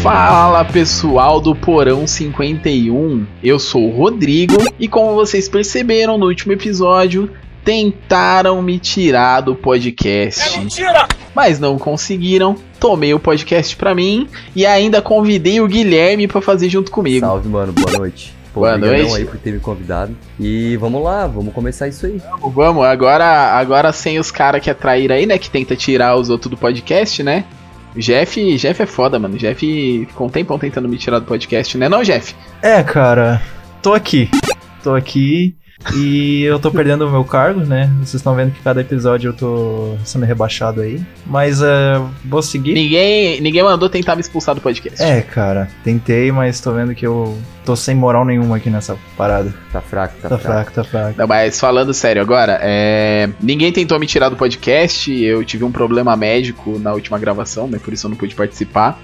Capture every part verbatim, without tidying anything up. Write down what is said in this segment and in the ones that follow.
Fala pessoal do Porão cinquenta e um, eu sou o Rodrigo e como vocês perceberam no último episódio, tentaram me tirar do podcast, é mentira! Mas não conseguiram, tomei o podcast pra mim e ainda convidei o Guilherme pra fazer junto comigo. Salve mano, boa noite. Pô, boa noite. Aí por ter me convidado. E vamos lá, vamos começar isso aí. Vamos, vamos. Agora, agora sem os caras que atraíram aí, né, que tenta tirar os outros do podcast, né? Jeff, Jeff é foda, mano. Jeff ficou um tempão tentando me tirar do podcast, né não, Jeff? É, cara, tô aqui. Tô aqui e eu tô perdendo o meu cargo, né? Vocês estão vendo que cada episódio eu tô sendo rebaixado aí. Mas uh, vou seguir. Ninguém, ninguém mandou tentar me expulsar do podcast. É, cara, tentei, mas tô vendo que eu tô sem moral nenhuma aqui nessa parada. Tá fraco, tá, tá fraco. fraco. Tá fraco, Não, mas falando sério agora, é... ninguém tentou me tirar do podcast, eu tive um problema médico na última gravação, né? Por isso eu não pude participar.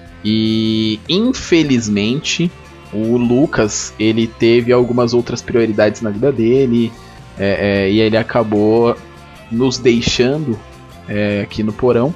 E, infelizmente, o Lucas, ele teve algumas outras prioridades na vida dele, é, é, e ele acabou nos deixando é, aqui no porão.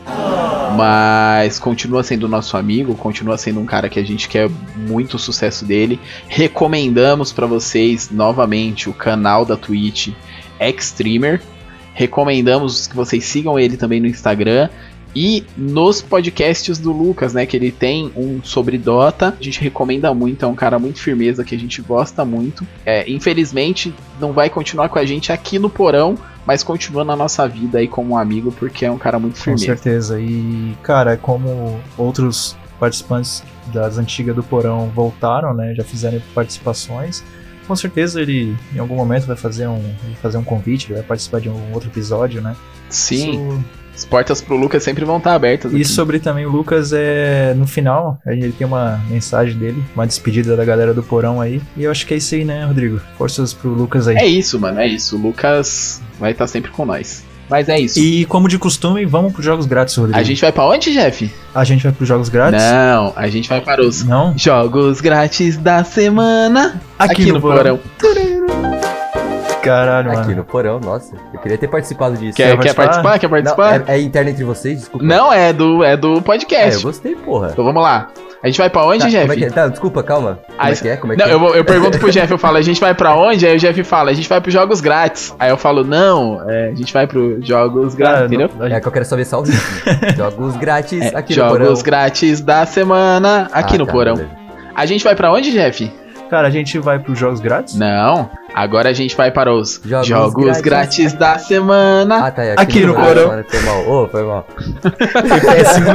Mas continua sendo nosso amigo, continua sendo um cara que a gente quer muito o sucesso dele. Recomendamos pra vocês novamente o canal da Twitch Xstreamer. Recomendamos que vocês sigam ele também no Instagram e nos podcasts do Lucas, né, que ele tem um sobre Dota. A gente recomenda muito, é um cara muito firmeza que a gente gosta muito. É, infelizmente não vai continuar com a gente aqui no porão, mas continua na nossa vida aí como um amigo, porque é um cara muito firmeza. Com certeza, e cara, como outros participantes das antigas do Porão voltaram, né, já fizeram participações, com certeza ele em algum momento vai fazer um, vai fazer um convite, vai participar de um outro episódio, né? Sim. Isso... As portas pro Lucas sempre vão estar abertas aqui. E sobre também o Lucas, é no final, ele tem uma mensagem dele, uma despedida da galera do Porão aí. E eu acho que é isso aí, né, Rodrigo? Forças pro Lucas aí. É isso, mano, é isso. O Lucas vai estar sempre com nós. Mas é isso. E como de costume, vamos pros jogos grátis, Rodrigo. A gente vai pra onde, Jeff? A gente vai pros jogos grátis? Não, a gente vai para os Não? jogos grátis da semana aqui, aqui no, no Porão. porão. Caralho, mano. Aqui no porão, nossa. Eu queria ter participado disso. Quer, quer participar? Quer participar? Não, é, é interna entre vocês? Desculpa. Não, é do, é do podcast. É, eu gostei, porra. Então vamos lá. A gente vai pra onde, tá, Jeff? Como é que é? Tá, desculpa, calma. Como aí, é que é? Como é não, que é? Eu, vou, eu pergunto pro Jeff, eu falo, a gente vai pra onde? Aí o Jeff fala, a gente vai pros jogos grátis. Aí eu falo, não, é, a gente vai pros jogos grátis, ah, entendeu? Não, é que eu quero saber só o ritmo. Jogos grátis é, aqui no porão. Jogos grátis da semana aqui ah, no tá, porão. Beleza. A gente vai pra onde, Jeff? Cara, a gente vai pros jogos grátis? Não, agora a gente vai para os jogos, jogos grátis, grátis da semana ah, tá, é, aqui, aqui no, no porão. Mano, foi mal, ô, oh, foi mal. Foi péssimo.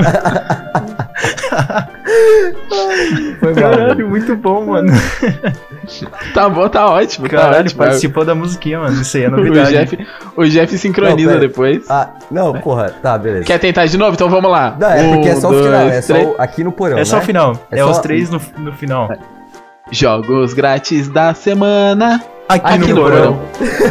Foi Caralho, mal, muito bom, mano. Tá bom, tá ótimo. Caralho, tá ótimo. Participou da musiquinha, mano. Isso aí é novidade. O Jeff, o Jeff sincroniza não, depois. Ah, não, porra, tá, beleza. Quer tentar de novo? Então vamos lá. Não, é um, porque é só dois, o final, é três. só aqui no porão. É né? só o final. É, é só... os três no, no final. Jogos grátis da semana aqui, aqui no, no porão.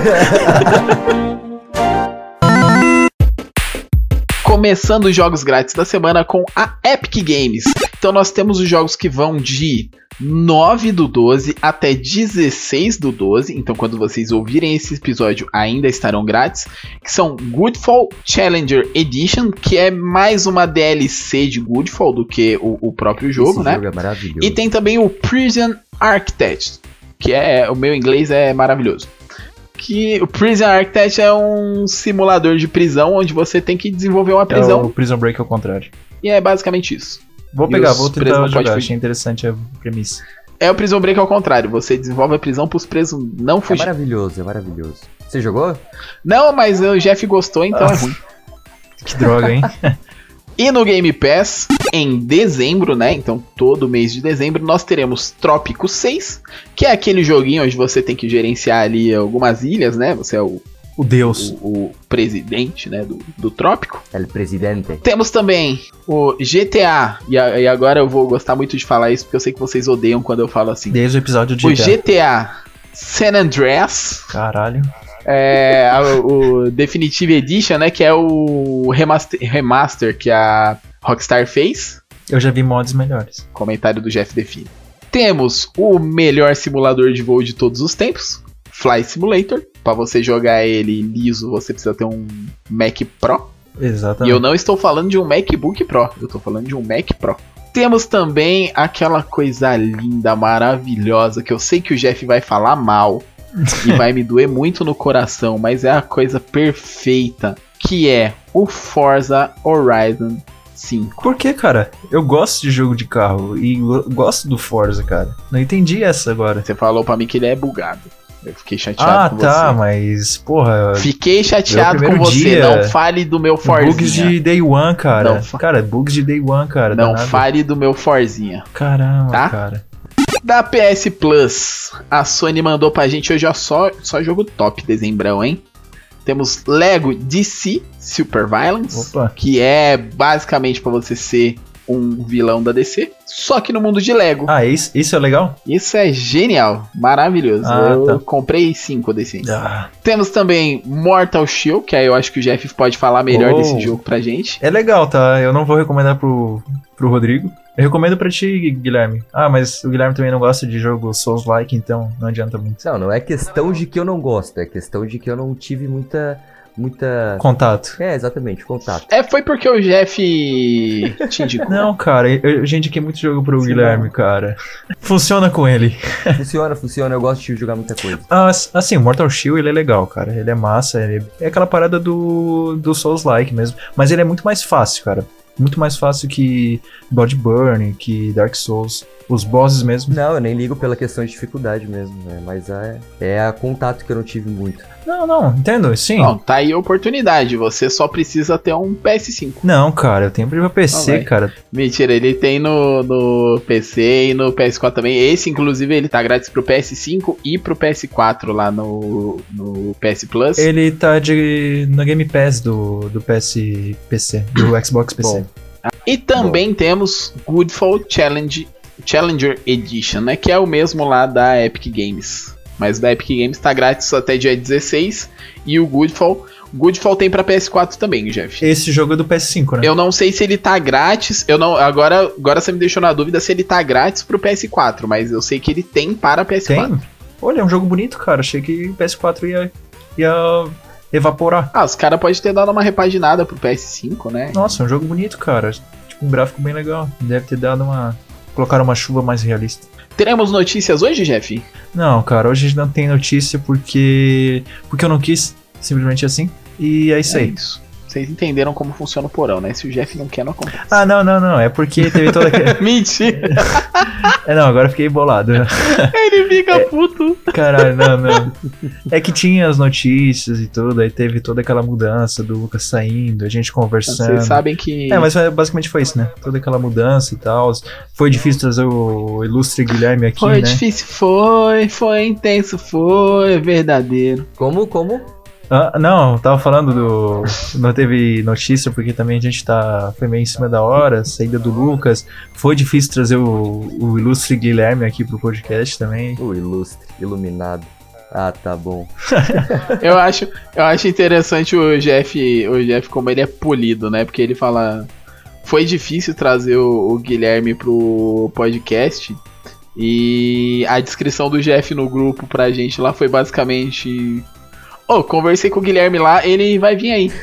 Começando os jogos grátis da semana com a Epic Games. Então nós temos os jogos que vão de nove do doze até dezesseis do doze. Então quando vocês ouvirem esse episódio ainda estarão grátis. Que são Godfall Challenger Edition, que é mais uma D L C de Godfall do que o, o próprio jogo, esse né? Jogo é maravilhoso. E tem também o Prison Architect, que é, o meu inglês é maravilhoso. Que o Prison Architect é um simulador de prisão onde você tem que desenvolver uma prisão. É o Prison Break ao contrário. E é basicamente isso. Vou e pegar, vou tentar jogar, achei interessante a premissa. É o Prison Break ao contrário, você desenvolve a prisão pros presos não fugir. É maravilhoso, é maravilhoso. Você jogou? Não, mas o Jeff gostou, então ah, é ruim. Que droga, hein? E no Game Pass, em dezembro, né? Então todo mês de dezembro nós teremos Trópico seis, que é aquele joguinho onde você tem que gerenciar ali algumas ilhas, né? Você é o... O Deus. O, o presidente, né, do, do Trópico. El presidente. Temos também o G T A. E, a, e agora eu vou gostar muito de falar isso, porque eu sei que vocês odeiam quando eu falo assim. Desde o episódio de o G T A San Andreas. Caralho. É, a, o Definitive Edition, né, que é o remaster, remaster que a Rockstar fez. Eu já vi mods melhores. Comentário do Jeff Define. Temos o melhor simulador de voo de todos os tempos, Fly Simulator. Pra você jogar ele liso, você precisa ter um Mac Pro. Exatamente. E eu não estou falando de um MacBook Pro, eu estou falando de um Mac Pro. temos também aquela coisa linda, maravilhosa, que eu sei que o Jeff vai falar mal e vai me doer muito no coração, mas é a coisa perfeita, que é o Forza Horizon cinco. Por que, cara? Eu gosto de jogo de carro e eu gosto do Forza, cara. Não entendi essa agora. Você falou pra mim que ele é bugado. Eu fiquei chateado ah, com tá, você. Ah, tá, mas, porra... Fiquei chateado com você. Dia, não fale do meu Forzinha. Bugs de Day One, cara. Não fa- cara, bugs de Day One, cara. Não danado. Fale do meu Forzinha. Caramba, tá? cara. Da P S Plus, a Sony mandou pra gente hoje ó, só, só jogo top, dezembrão, hein? Temos Lego D C Super Violence, Opa. que é basicamente pra você ser um vilão da D C, só que no mundo de Lego. Ah, isso, isso é legal? Isso é genial, maravilhoso. Ah, eu tá. comprei cinco desse. Ah. Temos também Mortal Shield, que aí eu acho que o Jeff pode falar melhor oh. desse jogo pra gente. É legal, tá? Eu não vou recomendar pro, pro Rodrigo. Eu recomendo pra ti, Guilherme. Ah, mas o Guilherme também não gosta de jogo Souls-like, então não adianta muito. Não, não é questão de que eu não gosto, é questão de que eu não tive muita... muita... Contato. É, exatamente, contato. É, foi porque o Jeff te indicou. Não, cara, eu, eu já indiquei muito jogo pro Sim, Guilherme, não. cara. Funciona com ele. Funciona, funciona, eu gosto de jogar muita coisa. Ah, assim, o Mortal Shield, ele é legal, cara. Ele é massa, ele é aquela parada do, do Souls-like mesmo. Mas ele é muito mais fácil, cara. Muito mais fácil que Bloodborne, que Dark Souls. Os bosses mesmo. Não, eu nem ligo pela questão de dificuldade mesmo, né? Mas é, é a contato que eu não tive muito. Não, não, entendo, sim. Não, tá aí a oportunidade, você só precisa ter um P S cinco. Não, cara, eu tenho pra P C, ah, cara. Mentira, ele tem no, no P C e no P S quatro também. Esse, inclusive, ele tá grátis pro P S cinco e pro P S quatro lá no, no P S Plus. Ele tá de, no Game Pass do, do P S P C, do Xbox P C. Bom. E também Bom. temos Goodfall Challenge Challenger Edition, né? Que é o mesmo lá da Epic Games. Mas da Epic Games tá grátis até dia dezesseis. E o Goodfall... Goodfall tem pra P S quatro também, Jeff. Esse jogo é do P S cinco, né? Eu não sei se ele tá grátis. Eu não, agora, agora você me deixou na dúvida se ele tá grátis pro P S quatro. Mas eu sei que ele tem para P S quatro. Tem? Olha, é um jogo bonito, cara. Achei que o P S quatro ia... ia... evaporar. Ah, os caras podem ter dado uma repaginada pro P S cinco, né? Nossa, é um jogo bonito, cara. Tipo, um gráfico bem legal. Deve ter dado uma... Colocaram uma chuva mais realista. Teremos notícias hoje, Jeff? Não, cara, hoje não tem notícia porque... Porque eu não quis, simplesmente assim. E é isso é aí. Isso. Vocês entenderam como funciona o porão, né? Se o Jeff não quer, não acontece. Ah, não, não, não. É porque teve toda aquela... Mentira! É, não, agora eu fiquei bolado. Ele fica é... puto. Caralho, não, não. É que tinha as notícias e tudo, aí teve toda aquela mudança do Lucas saindo, a gente conversando. Vocês sabem que... É, mas basicamente foi isso, né? Toda aquela mudança e tal. Foi difícil trazer o ilustre Guilherme aqui, foi né? Foi difícil, foi. Foi intenso, foi verdadeiro. Como, como? Ah, não, tava falando do... Não teve notícia porque também a gente tá... Foi meio em cima da hora, saída do Lucas. Foi difícil trazer o, o ilustre Guilherme aqui pro podcast também. O ilustre, iluminado. Ah, tá bom. eu, acho, eu acho interessante o Jeff, o Jeff como ele é polido, né? Porque ele fala... Foi difícil trazer o, o Guilherme pro podcast. E a descrição do Jeff no grupo pra gente lá foi basicamente... Ô, oh, conversei com o Guilherme lá, ele vai vir aí.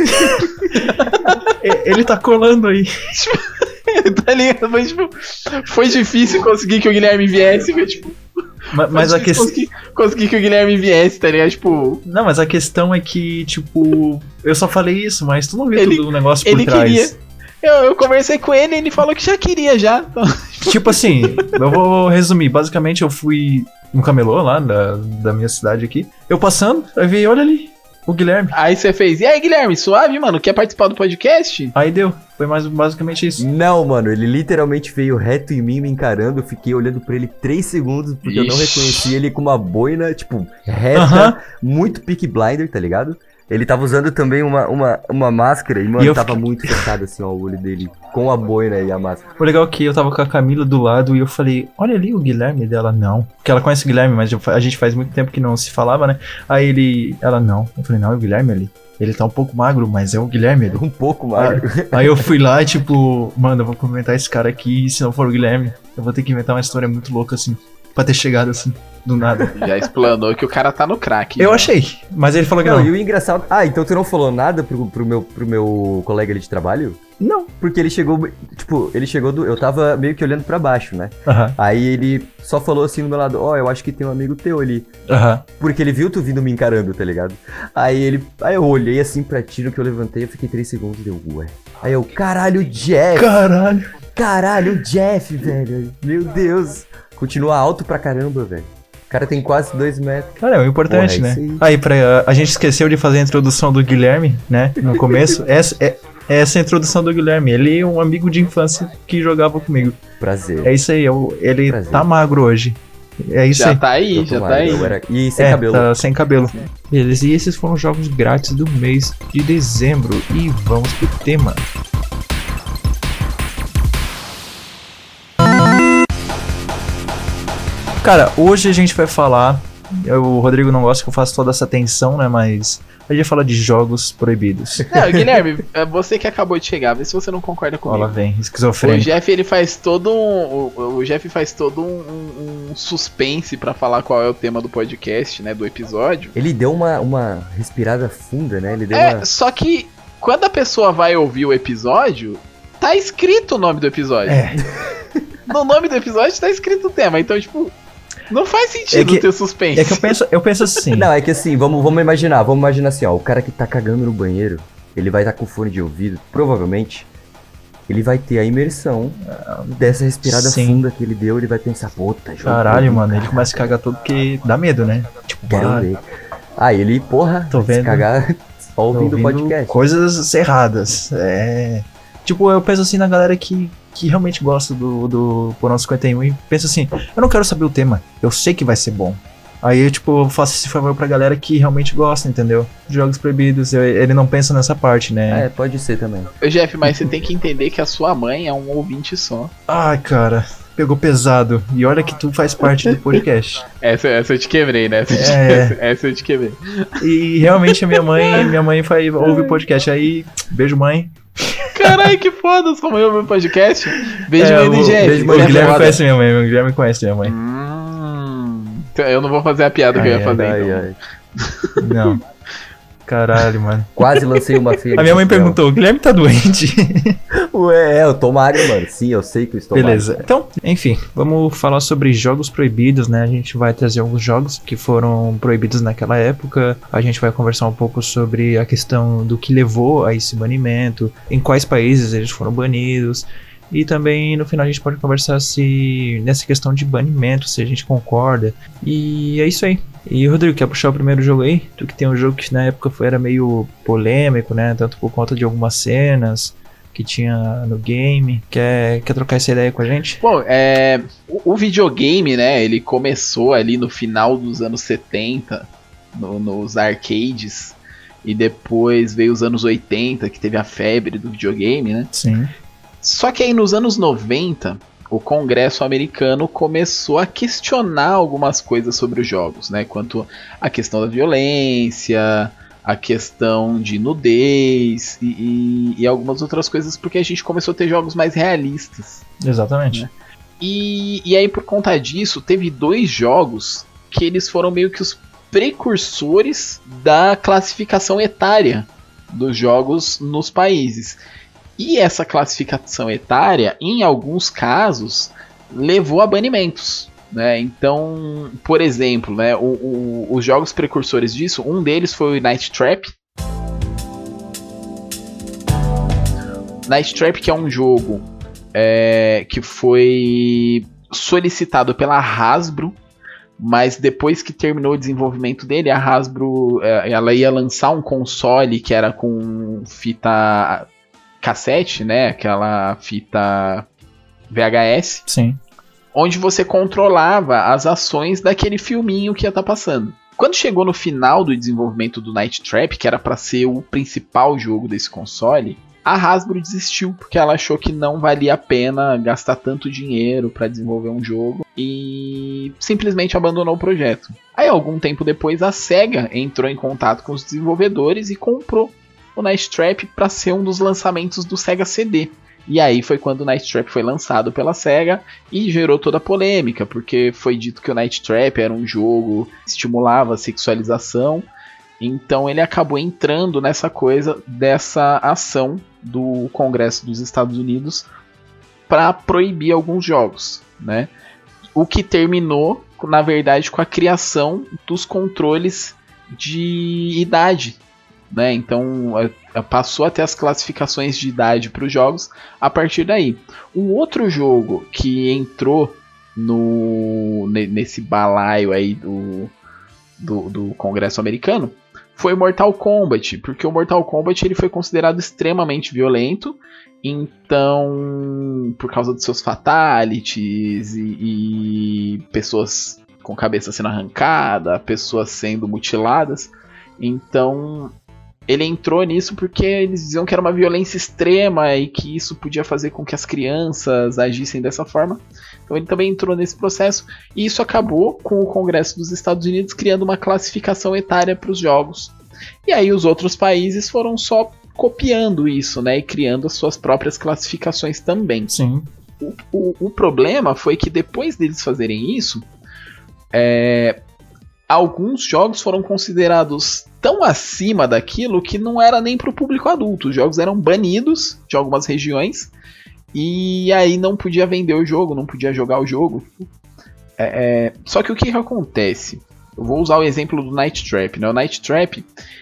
Ele tá colando aí. Tá ligado? Mas, tipo, foi difícil conseguir que o Guilherme viesse, mas, tipo... Mas, mas a questão... Conseguir, conseguir que o Guilherme viesse, tá ligado? Tipo... Não, mas a questão é que, tipo... Eu só falei isso, mas tu não viu ele, todo o negócio por ele trás. Queria... Eu, eu conversei com ele e ele falou que já queria, já. Tipo assim, eu vou resumir. Basicamente, eu fui no camelô lá da, da minha cidade aqui. Eu passando, aí vi, olha ali, o Guilherme. Aí você fez, e aí, Guilherme, suave, mano? Quer participar do podcast? Aí deu. Foi mais basicamente isso. Não, mano, ele literalmente veio reto em mim, me encarando. Eu fiquei olhando pra ele três segundos, porque Ixi. eu não reconheci ele com uma boina, tipo, reta, uh-huh. muito Peaky Blinder, tá ligado? Ele tava usando também uma, uma, uma máscara e, mano, e tava fiquei... muito fechado assim, ó, o olho dele, com a boina e a máscara. O legal é que eu tava com a Camila do lado e eu falei, olha ali o Guilherme dela, não. Porque ela conhece o Guilherme, mas a gente faz muito tempo que não se falava, né? Aí ele, ela, não. Eu falei, não, é o Guilherme ali. Ele tá um pouco magro, mas é o Guilherme ali. Um pouco magro. Aí, aí eu fui lá e tipo, mano, eu vou cumprimentar esse cara aqui e se não for o Guilherme, eu vou ter que inventar uma história muito louca assim. pra ter chegado assim, do nada. Já explanou que o cara tá no crack. Eu já. achei, mas ele falou que Não, não. e o engraçado... Ah, então tu não falou nada pro, pro, meu, pro meu colega ali de trabalho? Não. Porque ele chegou, tipo, ele chegou do... Eu tava meio que olhando pra baixo, né? Aham, Aí ele só falou assim do meu lado, ó, oh, eu acho que tem um amigo teu ali. aham. Porque ele viu tu vindo me encarando, tá ligado? Aí ele... Aí eu olhei assim pra ti, no que eu levantei, eu fiquei três segundos e deu, ué. Aí eu, caralho, Jeff! Caralho. Caralho, o Jeff, velho! Meu Deus! Continua alto pra caramba, velho. O cara tem quase dois metros. Cara, é o importante, Porra, é né? isso Aí, pra, a gente esqueceu de fazer a introdução do Guilherme, né? No começo. essa, é, essa é a introdução do Guilherme. Ele é um amigo de infância que jogava comigo. Prazer. É isso aí, eu, ele Prazer. tá magro hoje. É isso Já aí. tá aí, Eu já tô tá aí. magro, eu era- E sem é, cabelo. tá sem cabelo. Beleza, e esses foram os jogos grátis do mês de dezembro. E vamos pro tema. Cara, hoje a gente vai falar. eu- O Rodrigo não gosta que eu faça toda essa tensão, né? Mas a gente vai falar de jogos proibidos. Não, Guilherme, é você que acabou de chegar, vê se você não concorda Olha lá, comigo. vem, O esquizofrênico. Jeff, ele faz todo um. O, o Jeff faz todo um, um- um suspense pra falar qual é o tema do podcast, né? Do episódio. Ele deu uma, uma respirada funda, né? Ele deu É, uma... só que quando a pessoa vai ouvir o episódio, tá escrito o nome do episódio. É, No nome do episódio tá escrito o tema. Então, tipo, não faz sentido É que- ter suspense. é que eu penso, eu penso assim. Não, é que assim, vamos, vamos imaginar, vamos imaginar assim, ó, o cara que tá cagando no banheiro, ele vai estar com fone de ouvido, provavelmente, ele vai ter a imersão dessa respirada Sim. funda que ele deu, ele vai pensar, puta, jogo Caralho, proibido, mano, ele começa a cagar todo porque dá medo, né? Tipo, quero bah, ver. Aí ele, porra, Tô vai se vendo. cagar só tô ouvindo o ouvindo podcast. coisas erradas. É. Tipo, eu penso assim na galera que, que realmente gosta do, do Porão cinquenta e um e pensa assim, eu não quero saber o tema, eu sei que vai ser bom. Aí eu, tipo, eu faço esse favor pra galera que realmente gosta, entendeu? De jogos proibidos, eu- ele não pensa nessa parte, né? É, pode ser também. Ô, Jeff, mas você tem que entender que a sua mãe é um ouvinte só. Ai, cara, pegou pesado. E olha que tu faz parte do podcast. Essa, essa eu te quebrei, né? Essa, eu te- É. essa, essa eu te quebrei. E realmente a minha mãe, minha mãe faz, ouve o podcast. Aí, beijo, mãe. Caralho, que foda, sua mãe ouviu o podcast? Beijo, É, mãe do o- Jeff. beijo, O mãe Você é Guilherme foda. conhece minha mãe, o Guilherme conhece minha mãe. Hum, então eu não vou fazer a piada que eu Ai, ia fazer, Ai, então. ai. Não. Caralho, mano. Quase lancei uma feira. A minha mãe social. perguntou, o Guilherme tá doente? Ué, é, eu tô magro, mano. Sim, eu sei que eu estou Beleza. magro. Então, enfim, vamos falar sobre jogos proibidos, né? A gente vai trazer alguns jogos que foram proibidos naquela época. A gente vai conversar um pouco sobre a questão do que levou a esse banimento, em quais países eles foram banidos. E também no final a gente pode conversar se nessa questão de banimento, se a gente concorda. E é isso aí. E Rodrigo, quer puxar o primeiro jogo aí? Tu que tem um jogo que na época foi, era meio polêmico, né? Tanto por conta de algumas cenas que tinha no game. Quer, quer trocar essa ideia com a gente? Bom, é, o, o videogame, né, ele começou ali no final dos anos setenta, no- nos arcades, e depois veio os anos oitenta, que teve a febre do videogame, né? Sim. Só que aí nos anos noventa, o Congresso americano começou a questionar algumas coisas sobre os jogos, né? Quanto à questão da violência, a questão de nudez e, e- e algumas outras coisas, porque a gente começou a ter jogos mais realistas. Exatamente. E, e aí, por conta disso, teve dois jogos que eles foram meio que os precursores da classificação etária dos jogos nos países. E essa classificação etária, em alguns casos, levou a banimentos. Né? Então, por exemplo, né, o- o- os jogos precursores disso, um deles foi o Night Trap. Night Trap, que é um jogo é, que foi solicitado pela Hasbro, mas depois que terminou o desenvolvimento dele, a Hasbro é, ela ia lançar um console que era com fita cassete, né, aquela fita V H S, Sim. onde você controlava as ações daquele filminho que ia estar passando. Quando chegou no final do desenvolvimento do Night Trap, que era para ser o principal jogo desse console, a Hasbro desistiu, porque ela achou que não valia a pena gastar tanto dinheiro para desenvolver um jogo e simplesmente abandonou o projeto. Aí, algum tempo depois, a Sega entrou em contato com os desenvolvedores e comprou o Night Trap para ser um dos lançamentos do Sega C D, E aí foi quando o Night Trap foi lançado pela SEGA e gerou toda a polêmica, porque foi dito que o Night Trap era um jogo que estimulava a sexualização, então ele acabou entrando nessa coisa dessa ação do Congresso dos Estados Unidos para proibir alguns jogos, né? O que terminou, na verdade, com a criação dos controles de idade, né? Então passou a ter as classificações de idade para os jogos a partir daí. Um outro jogo que entrou no, nesse balaio aí do, do, do Congresso americano foi o Mortal Kombat, porque o Mortal Kombat ele foi considerado extremamente violento, então, por causa dos seus fatalities e, e pessoas com cabeça sendo arrancada, pessoas sendo mutiladas, então ele entrou nisso porque eles diziam que era uma violência extrema e que isso podia fazer com que as crianças agissem dessa forma. Então ele também entrou nesse processo e isso acabou com o Congresso dos Estados Unidos criando uma classificação etária para os jogos. E aí os outros países foram só copiando isso, né, e criando as suas próprias classificações também. Sim. O, o, o problema foi que depois deles fazerem isso, é, alguns jogos foram considerados tão acima daquilo que não era nem para o público adulto. Os jogos eram banidos de algumas regiões e aí não podia vender o jogo, não podia jogar o jogo. É, é, só que o que, que acontece? Eu vou usar o exemplo do Night Trap, né? O Night Trap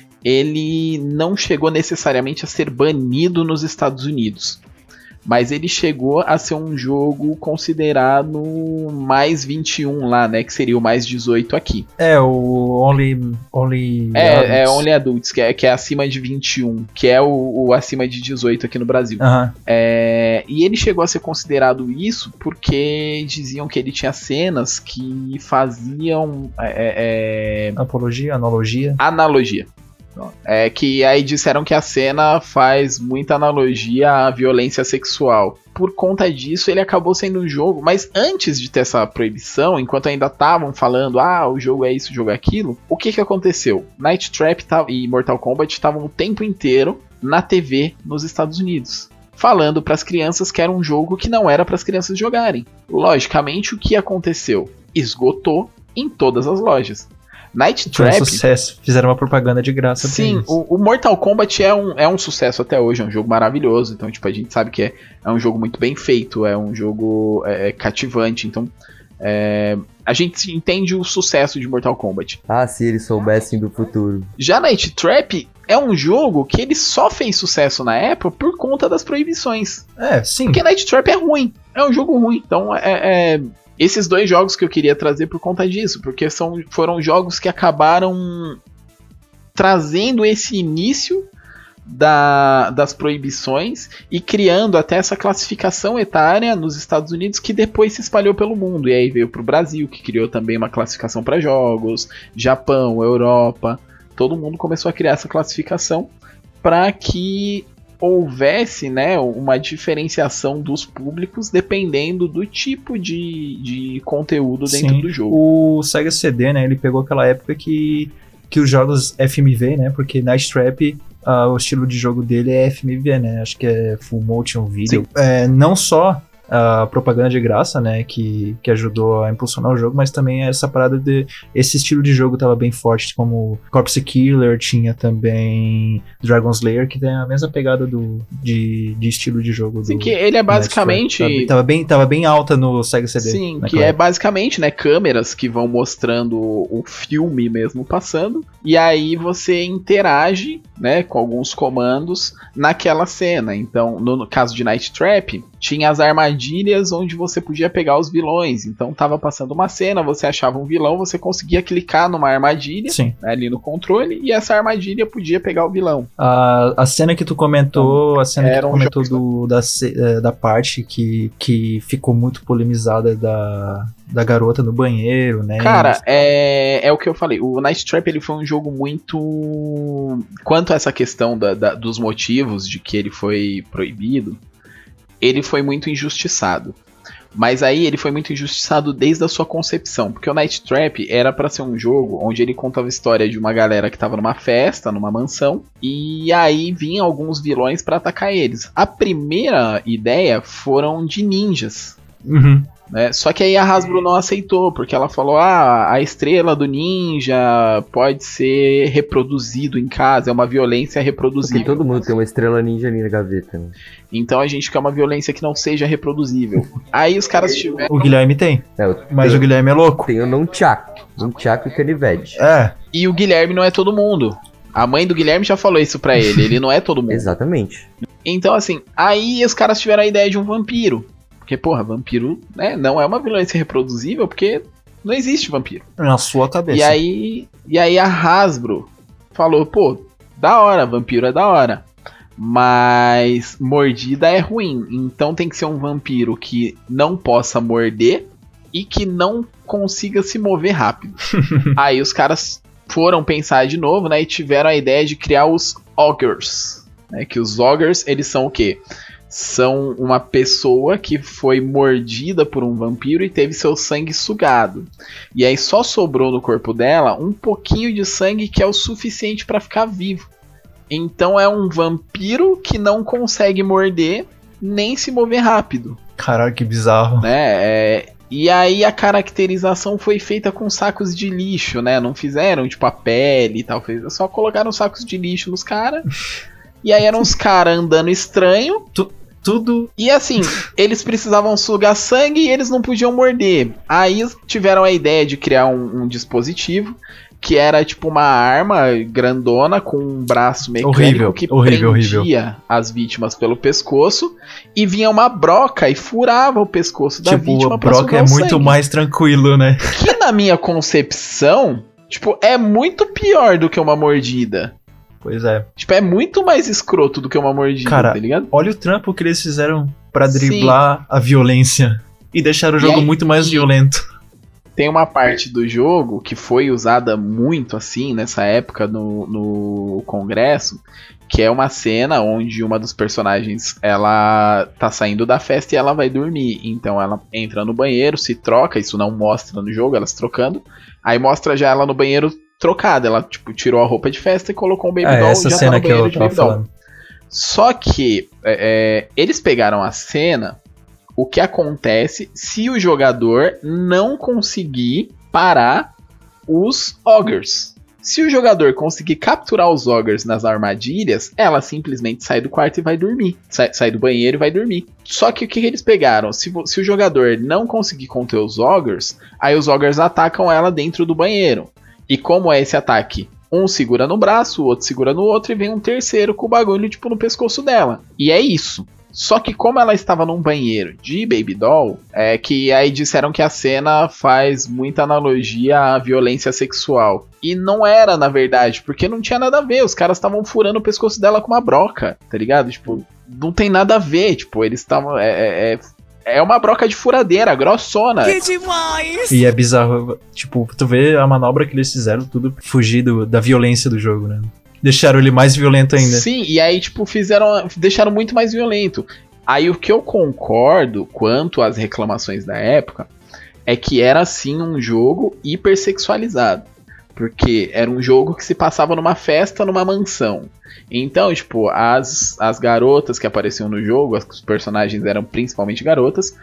ele não chegou necessariamente a ser banido nos Estados Unidos, mas ele chegou a ser um jogo considerado mais vinte e um lá, né? Que seria o mais dezoito aqui. É, o Only, only é, Adults. É Only Adults, que é, que é acima de vinte e um, que é o, o acima de dezoito aqui no Brasil. Uhum. É, e ele chegou a ser considerado isso porque diziam que ele tinha cenas que faziam... É, é, Apologia, analogia. Analogia. É que aí disseram que a cena faz muita analogia à violência sexual. Por conta disso, ele acabou sendo um jogo. Mas antes de ter essa proibição, enquanto ainda estavam falando, ah, o jogo é isso, o jogo é aquilo, o que que aconteceu? Night Trap e Mortal Kombat estavam o tempo inteiro na T V nos Estados Unidos, falando para as crianças que era um jogo que não era para as crianças jogarem. Logicamente, o que aconteceu? Esgotou em todas as lojas. Night Trap... Foi um sucesso, fizeram uma propaganda de graça. Sim, o, o Mortal Kombat é um, é um sucesso até hoje, é um jogo maravilhoso, então tipo, a gente sabe que é, é um jogo muito bem feito, é um jogo é, cativante, então é, a gente entende o sucesso de Mortal Kombat. Ah, se eles soubessem do futuro. Já Night Trap é um jogo que ele só fez sucesso na época por conta das proibições. É, sim. Porque Night Trap é ruim, é um jogo ruim, então é... é esses dois jogos que eu queria trazer por conta disso, porque são, foram jogos que acabaram trazendo esse início da, das proibições e criando até essa classificação etária nos Estados Unidos que depois se espalhou pelo mundo. E aí veio para o Brasil, que criou também uma classificação para jogos, Japão, Europa, todo mundo começou a criar essa classificação para que houvesse, né, uma diferenciação dos públicos dependendo do tipo de, de conteúdo dentro Sim. do jogo. O Sega C D, né, ele pegou aquela época que, que os jogos F M V, né, porque Night Trap, uh, o estilo de jogo dele é F M V, né, acho que é Full Motion Video. É, não só a propaganda de graça, né, que, que ajudou a impulsionar o jogo, mas também essa parada de... Esse estilo de jogo tava bem forte, como Corpse Killer, tinha também Dragon Slayer, que tem a mesma pegada do, de, de estilo de jogo. Sim, do, que ele é basicamente... Tava, tava, bem, tava bem alta no Sega C D. Sim, que é basicamente, né, câmeras que vão mostrando o filme mesmo passando, e aí você interage, né, com alguns comandos naquela cena. Então, no, no caso de Night Trap, tinha as armadilhas onde você podia pegar os vilões. Então tava passando uma cena, você achava um vilão, você conseguia clicar numa armadilha, né, ali no controle, e essa armadilha podia pegar o vilão. A, a cena que tu comentou, a cena que tu um comentou do, da, da parte que, que ficou muito polemizada da, da garota no banheiro, né? Cara, é, é o que eu falei. O Night Trap ele foi um jogo muito... Quanto a essa questão da, da, dos motivos de que ele foi proibido, ele foi muito injustiçado. Mas aí ele foi muito injustiçado desde a sua concepção, porque o Night Trap era pra ser um jogo onde ele contava a história de uma galera que tava numa festa, numa mansão, e aí vinham alguns vilões pra atacar eles. A primeira ideia foram de ninjas. Uhum. Né? Só que aí a Hasbro não aceitou, porque ela falou, ah, a estrela do ninja pode ser reproduzido em casa, é uma violência reproduzível. Porque todo mundo tem uma estrela ninja ali na gaveta, né? Então a gente quer uma violência que não seja reproduzível. Aí os caras tiveram... O Guilherme tem, É, eu mas tenho, o Guilherme é louco. Tem o Nunchaku, Nunchaku e Canivete. É, E o Guilherme não é todo mundo. A mãe do Guilherme já falou isso pra ele, ele não é todo mundo. Exatamente. Então assim, aí os caras tiveram a ideia de um vampiro. Porque, porra, vampiro, né, não é uma violência reproduzível, porque não existe vampiro. na sua cabeça. E aí, e aí a Hasbro falou, pô, da hora, vampiro é da hora. Mas mordida é ruim. Então tem que ser um vampiro que não possa morder e que não consiga se mover rápido. Aí os caras foram pensar de novo, né, e tiveram a ideia de criar os Ogres. Né, que os Ogres, eles são o quê? São uma pessoa que foi mordida por um vampiro e teve seu sangue sugado. E aí só sobrou no corpo dela um pouquinho de sangue que é o suficiente para ficar vivo. Então é um vampiro que não consegue morder nem se mover rápido. Caralho, que bizarro. Né? É... E aí a caracterização foi feita com sacos de lixo, né? Não fizeram tipo a pele e tal, só colocaram sacos de lixo nos caras. E aí eram uns caras andando estranho. Tu... Tudo. E assim, eles precisavam sugar sangue e eles não podiam morder. Aí tiveram a ideia de criar um, um dispositivo que era tipo uma arma grandona com um braço mecânico horrível, que horrível, prendia horrível. as vítimas pelo pescoço e vinha uma broca e furava o pescoço da Tipo, vítima a pra broca sugar é o muito sangue. mais tranquilo, né? Que na minha concepção, tipo, é muito pior do que uma mordida. Pois é. Tipo, é muito mais escroto do que uma mordida, Cara, tá ligado? olha o trampo que eles fizeram pra driblar Sim. a violência. E deixar o jogo aí- muito mais e- violento. Tem uma parte do jogo que foi usada muito assim nessa época no, no Congresso, que é uma cena onde uma dos personagens ela tá saindo da festa e ela vai dormir. Então ela entra no banheiro, se troca, isso não mostra no jogo, ela se trocando. Aí mostra já ela no banheiro trocada, ela tipo tirou a roupa de festa e colocou um baby É, doll essa e já cena tá no que banheiro eu de tava baby doll. falando. Só que é, é, eles pegaram a cena, o que acontece se o jogador não conseguir parar os Ogres. Se o jogador conseguir capturar os Ogres nas armadilhas, ela simplesmente sai do quarto e vai dormir. Sai, sai do banheiro e vai dormir. Só que o que, que eles pegaram? Se, vo- se o jogador não conseguir conter os Ogres, aí os Ogres atacam ela dentro do banheiro. E como é esse ataque? Um segura no braço, o outro segura no outro e vem um terceiro com o bagulho tipo no pescoço dela. E é isso. Só que como ela estava num banheiro de Baby Doll, é que aí disseram que a cena faz muita analogia à violência sexual. E não era, na verdade, porque não tinha nada a ver. Os caras estavam furando o pescoço dela com uma broca, tá ligado? Tipo, não tem nada a ver. Tipo, eles estavam... É, é, é uma broca de furadeira, grossona. Que demais! E é bizarro. Tipo, tu vê a manobra que eles fizeram, tudo pra fugir do- da violência do jogo, né? Deixaram ele mais violento ainda. Sim, e aí, tipo, fizeram. Deixaram muito mais violento. Aí o que eu concordo quanto às reclamações da época é que era sim um jogo hipersexualizado. Porque era um jogo que se passava numa festa, numa mansão. Então, tipo, as, as garotas que apareciam no jogo, as, os personagens eram principalmente garotas,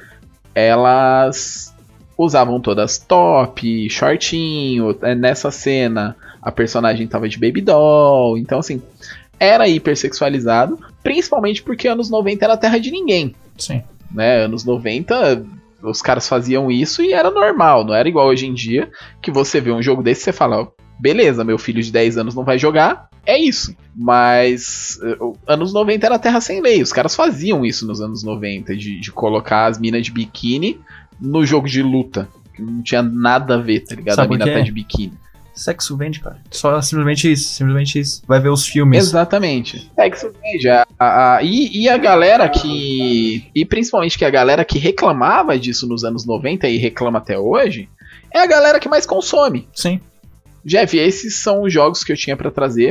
elas usavam todas top, shortinho. Nessa cena, a personagem tava de baby doll. Então, assim, era hipersexualizado, principalmente porque anos noventa era terra de ninguém. Sim. Né? Anos noventa, os caras faziam isso e era normal, não era igual hoje em dia, que você vê um jogo desse e você fala, ó, beleza, meu filho de dez anos não vai jogar, é isso. Mas uh, anos noventa era terra sem lei, os caras faziam isso nos anos noventa, de, de colocar as minas de biquíni no jogo de luta, que não tinha nada a ver, tá ligado? Sabe a mina por quê? tá de biquíni. Sexo vende, cara. Só simplesmente isso, simplesmente isso. Vai ver os filmes. Exatamente. É que você veja, a, a, e, e a galera que. E principalmente que a galera que reclamava disso nos anos noventa e reclama até hoje, é a galera que mais consome. Sim. Jeff, esses são os jogos que eu tinha pra trazer.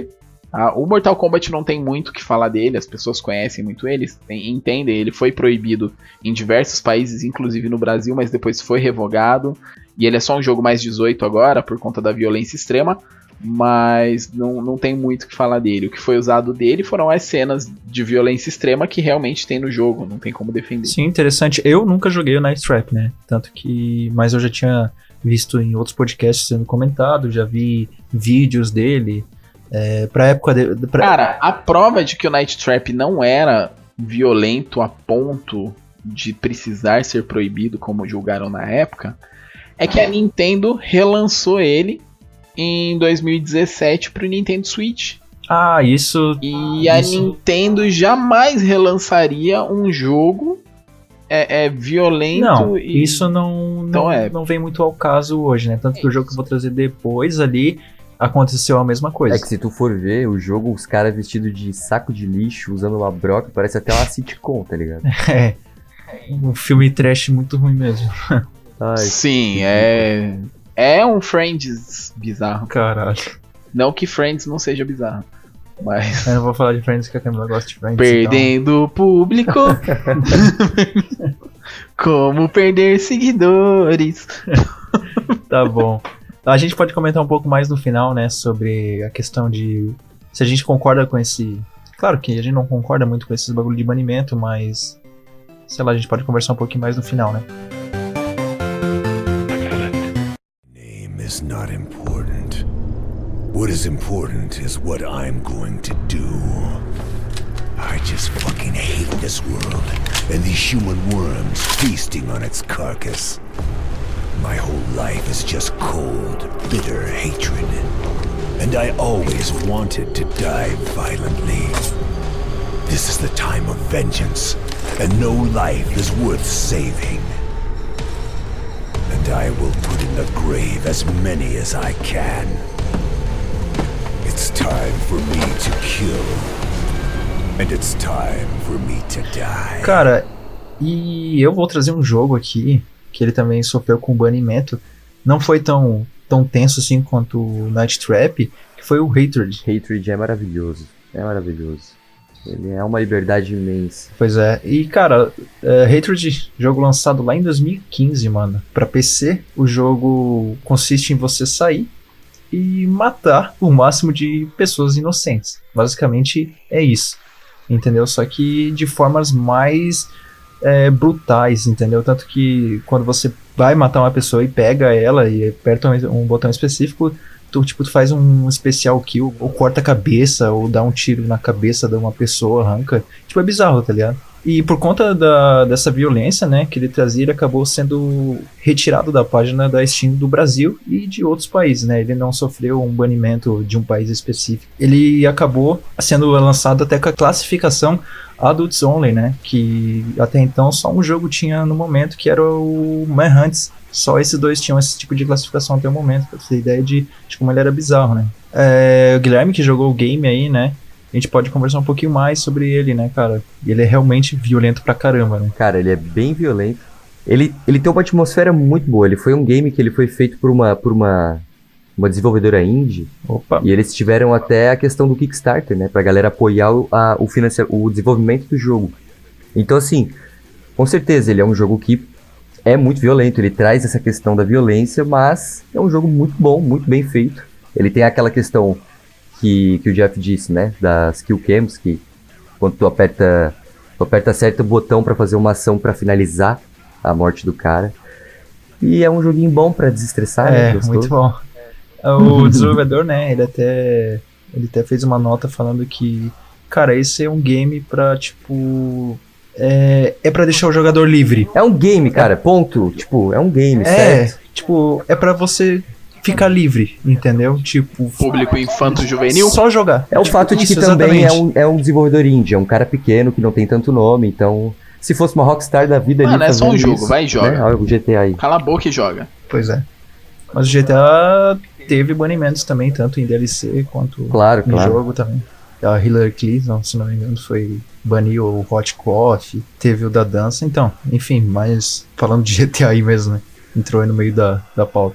Ah, o Mortal Kombat não tem muito o que falar dele, as pessoas conhecem muito ele, tem, entendem, ele foi proibido em diversos países, inclusive no Brasil, mas depois foi revogado, e ele é só um jogo mais dezoito agora, por conta da violência extrema, mas não, não tem muito o que falar dele. O que foi usado dele foram as cenas de violência extrema que realmente tem no jogo, não tem como defender. Sim, interessante. Eu nunca joguei o Night Trap, né, tanto que, mas eu já tinha visto em outros podcasts sendo comentado, já vi vídeos dele. É, pra época de, pra... Cara, a prova de que o Night Trap não era violento a ponto de precisar ser proibido, como julgaram na época, é que a Nintendo relançou ele em dois mil e dezessete pro Nintendo Switch. Ah, isso... E a isso... Nintendo jamais relançaria um jogo é, é violento. Não, e... isso não, então não, é. não vem muito ao caso hoje, né? Tanto que o jogo que eu vou trazer depois ali... aconteceu a mesma coisa. É que se tu for ver o jogo, os caras vestidos de saco de lixo, usando uma broca, parece até uma sitcom, tá ligado? É. Um filme trash muito ruim mesmo. Ai, sim, é. É um Friends bizarro. Caralho. Não que Friends não seja bizarro. Mas. Eu não vou falar de Friends, que a Camila gosta de Friends. Perdendo o público. Como perder seguidores. Tá bom. A gente pode comentar um pouco mais no final, né, sobre a questão de se a gente concorda com esse... Claro que a gente não concorda muito com esses bagulho de banimento, mas sei lá, a gente pode conversar um pouquinho mais no final, né? Name is not important. What is important is what I'm going to do. I just fucking hate this world and these human worms feasting on its carcass. My whole life is just cold, bitter hatred. And I always wanted to die violently. This is the time of vengeance, and no life is worth saving. And I will put in the grave as many as I can. It's time for me to kill. And it's time for me to die. Cara, e eu vou trazer um jogo aqui que ele também sofreu com banimento, não foi tão, tão tenso assim quanto o Night Trap, que foi o Hatred. Hatred é maravilhoso, é maravilhoso. Ele é uma liberdade imensa. Pois é, e cara, é, Hatred, jogo lançado lá em dois mil e quinze, mano, pra P C. O jogo consiste em você sair e matar o máximo de pessoas inocentes. Basicamente é isso, entendeu? Só que de formas mais... É, brutais, entendeu? Tanto que quando você vai matar uma pessoa e pega ela e aperta um, um botão específico, tu, tipo, tu faz um especial kill, ou corta a cabeça, ou dá um tiro na cabeça de uma pessoa, arranca. Tipo, é bizarro, tá ligado? E por conta da, dessa violência, né, que ele trazia, ele acabou sendo retirado da página da Steam do Brasil e de outros países, né? Ele não sofreu um banimento de um país específico. Ele acabou sendo lançado até com a classificação Adults Only, né? Que até então só um jogo tinha no momento, que era o Manhunt. Só esses dois tinham esse tipo de classificação até o momento, pra ter ideia de, de como ele era bizarro, né? É, o Guilherme, que jogou o game aí, né? A gente pode conversar um pouquinho mais sobre ele, né, cara? Ele é realmente violento pra caramba, né? Cara, ele é bem violento. Ele, ele tem uma atmosfera muito boa. Ele foi um game que ele foi feito por uma, por uma, uma desenvolvedora indie. Opa. E eles tiveram até a questão do Kickstarter, né? Pra galera apoiar o, a, o, financia- o desenvolvimento do jogo. Então, assim, com certeza ele é um jogo que é muito violento. Ele traz essa questão da violência, mas é um jogo muito bom, muito bem feito. Ele tem aquela questão... Que, que o Jeff disse, né, das kill cams, que quando tu aperta, tu aperta certo botão pra fazer uma ação pra finalizar a morte do cara. E é um joguinho bom pra desestressar, é, né? É, muito bom. O desenvolvedor, né, ele até, ele até fez uma nota falando que, cara, esse é um game pra, tipo... É, é pra deixar o jogador livre. É um game, cara, ponto. Tipo, é um game, é, certo? Tipo, é pra você... ficar livre, entendeu? Tipo... Público infanto-juvenil? Só jogar. É o tipo, fato de que isso, também é exatamente. um, é um desenvolvedor indie, é um cara pequeno que não tem tanto nome, então... Se fosse uma Rockstar da vida ali... Mano, é só um fazendo jogo, isso, vai e joga. né? Olha o G T A aí. Cala a boca e joga. Pois é. Mas o G T A teve banimentos também, tanto em D L C quanto Claro, em claro. jogo também. A Hillary Clinton, se não me engano, foi baniu o Hot Coffee, teve o da dança, então, enfim, mas falando de G T A aí mesmo, né? Entrou aí no meio da, da pauta.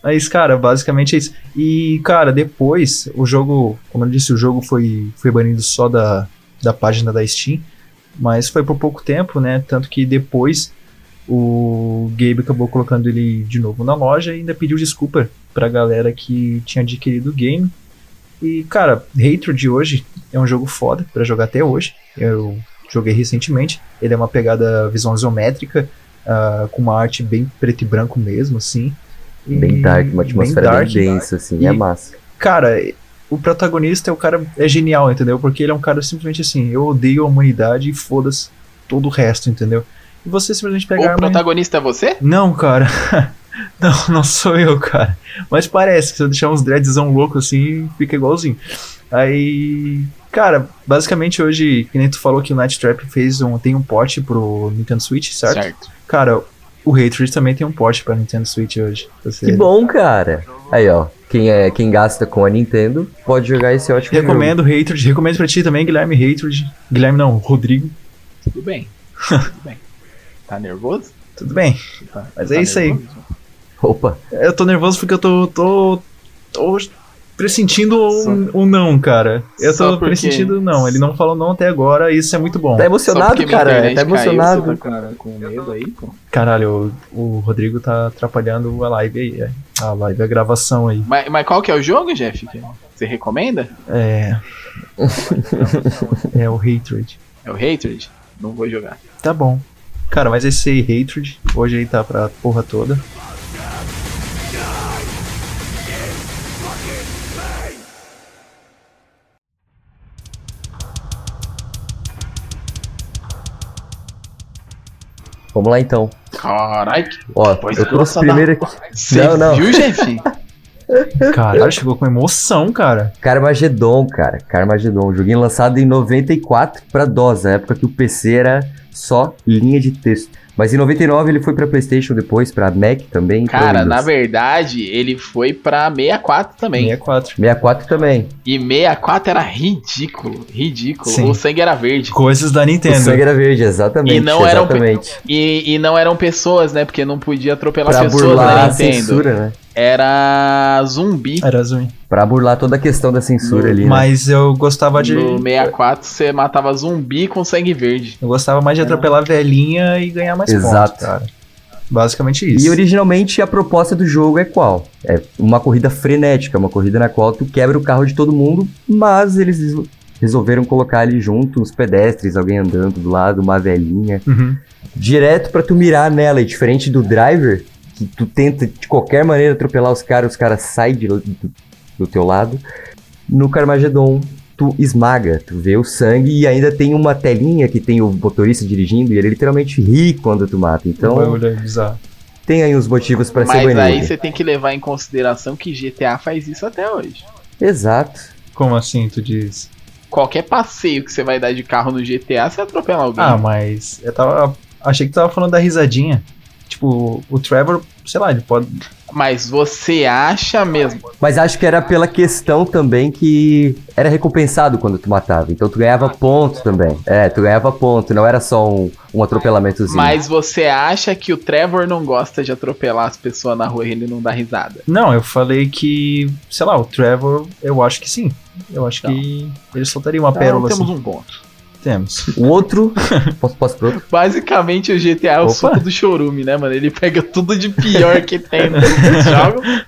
Mas, cara, basicamente é isso. E, cara, depois, o jogo, como eu disse, o jogo foi, foi banido só da, da página da Steam, mas foi por pouco tempo, né? Tanto que depois o Gabe acabou colocando ele de novo na loja e ainda pediu desculpa pra galera que tinha adquirido o game. E, cara, Hatred hoje é um jogo foda pra jogar até hoje. Eu joguei recentemente. Ele é uma pegada visão isométrica, uh, com uma arte bem preto e branco mesmo, assim. E Bem dark, uma atmosfera bem, dark, bem densa, assim, e, é massa. Cara, o protagonista é o cara, é genial, entendeu? Porque ele é um cara simplesmente assim, eu odeio a humanidade e foda-se todo o resto, entendeu? E você simplesmente pegar... O uma... protagonista é você? Não, cara. Não, não sou eu, cara. Mas parece que se eu deixar uns dreadzão louco assim, fica igualzinho. Aí... Cara, basicamente hoje, que nem tu falou que o Night Trap fez um, tem um port pro Nintendo Switch, certo? Certo. Cara, o Hatred também tem um port pra Nintendo Switch hoje. Você... Que bom, cara. Aí, ó. Quem, é, quem gasta com a Nintendo pode jogar esse ótimo Recomendo jogo. Hatred. Recomendo pra ti também, Guilherme Hatred. Guilherme não, Rodrigo. Tudo bem. Tudo bem. Tá nervoso? Tudo bem. Tá, Mas tá é isso nervoso? aí. Opa. Eu tô nervoso porque eu tô... tô, tô pressentindo um, um não, cara. Eu Só tô porque- pressentindo não. Ele não falou não até agora e isso é muito bom. Tá Só emocionado, porque minha cara? internet Tá emocionado. Caiu, você tá com, com medo aí, pô? Caralho, o, o Rodrigo tá atrapalhando a live aí. é. A live, a gravação aí. Mas, mas qual que é o jogo, Jeff? Que Você recomenda? É... é o Hatred. É o Hatred? Não vou jogar. Tá bom. Cara, mas esse aí, Hatred, hoje aí tá pra porra toda. Vamos lá, então. Caralho, que Ó, voz eu trouxe grossa primeiro da- aqui. Você Não, não. viu, Jeff? Caralho, chegou com emoção, cara. Carmageddon, cara. Carmageddon. Joguinho lançado em noventa e quatro pra DOS, na época que o P C era só linha de texto. Mas em noventa e nove ele foi pra PlayStation depois, pra Mac também. e pra Cara, Windows. na verdade, ele foi pra sessenta e quatro também. sessenta e quatro. sessenta e quatro também. E sessenta e quatro era ridículo, ridículo. Sim. O sangue era verde. Coisas da O Nintendo. sangue era verde, exatamente. E não eram exatamente. E, e não eram pessoas, né? Porque não podia atropelar Pra pessoas burlar na a Nintendo. censura, né? Era zumbi. Era ruim. Pra burlar toda a questão da censura No- ali, né? Mas eu gostava de. No sessenta e quatro você matava zumbi com sangue verde. Eu gostava mais de atropelar a velhinha e ganhar mais Exato. pontos, cara. Basicamente isso. E originalmente a proposta do jogo é qual? É uma corrida frenética, uma corrida na qual tu quebra o carro de todo mundo, mas eles resol- resolveram colocar ali junto uns pedestres, alguém andando do lado, uma velhinha, Uhum. direto pra tu mirar nela, e diferente do Driver, que tu tenta de qualquer maneira atropelar os caras, os caras saem de- do, do teu lado, no Carmageddon tu esmaga, tu vê o sangue e ainda tem uma telinha que tem o motorista dirigindo e ele literalmente ri quando tu mata, O então bagulho é bizarro. tem aí uns motivos pra ser Mas banido. aí você tem que levar em consideração que G T A faz isso até hoje. Exato. Como assim, tu diz? Qualquer passeio que você vai dar de carro no G T A, você atropela alguém. Ah, mas eu tava. Achei que tu tava falando da risadinha. Tipo, o Trevor, sei lá, ele pode. Mas você acha mesmo? Mas acho que era pela questão também que era recompensado quando tu matava. Então tu ganhava ponto também. É, tu ganhava ponto, não era só um, um atropelamentozinho. Mas você acha que o Trevor não gosta de atropelar as pessoas na rua e ele não dá risada? Não, eu falei que. Sei lá, o Trevor, eu acho que sim. Eu acho Então. que ele soltaria uma Então pérola temos assim. um ponto. Temos. O outro... posso, posso pro outro? Basicamente o G T A é o Opa. suco do chorume, né, mano? Ele pega tudo de pior que tem nos jogos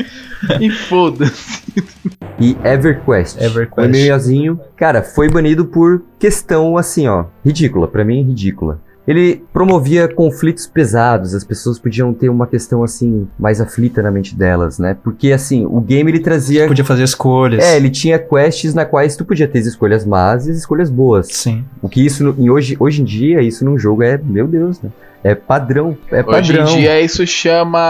e foda-se. E EverQuest. EverQuest. O MMOzinho, cara, foi banido por questão assim, ó, ridícula, pra mim ridícula. Ele promovia conflitos pesados, as pessoas podiam ter uma questão assim, mais aflita na mente delas, né? Porque assim, o game ele trazia... Podia fazer escolhas. É, ele tinha quests na quais tu podia ter escolhas más e escolhas boas. Sim. O que isso, no- em hoje, hoje em dia, isso num jogo é, meu Deus, né? É padrão, é padrão. Hoje em dia isso chama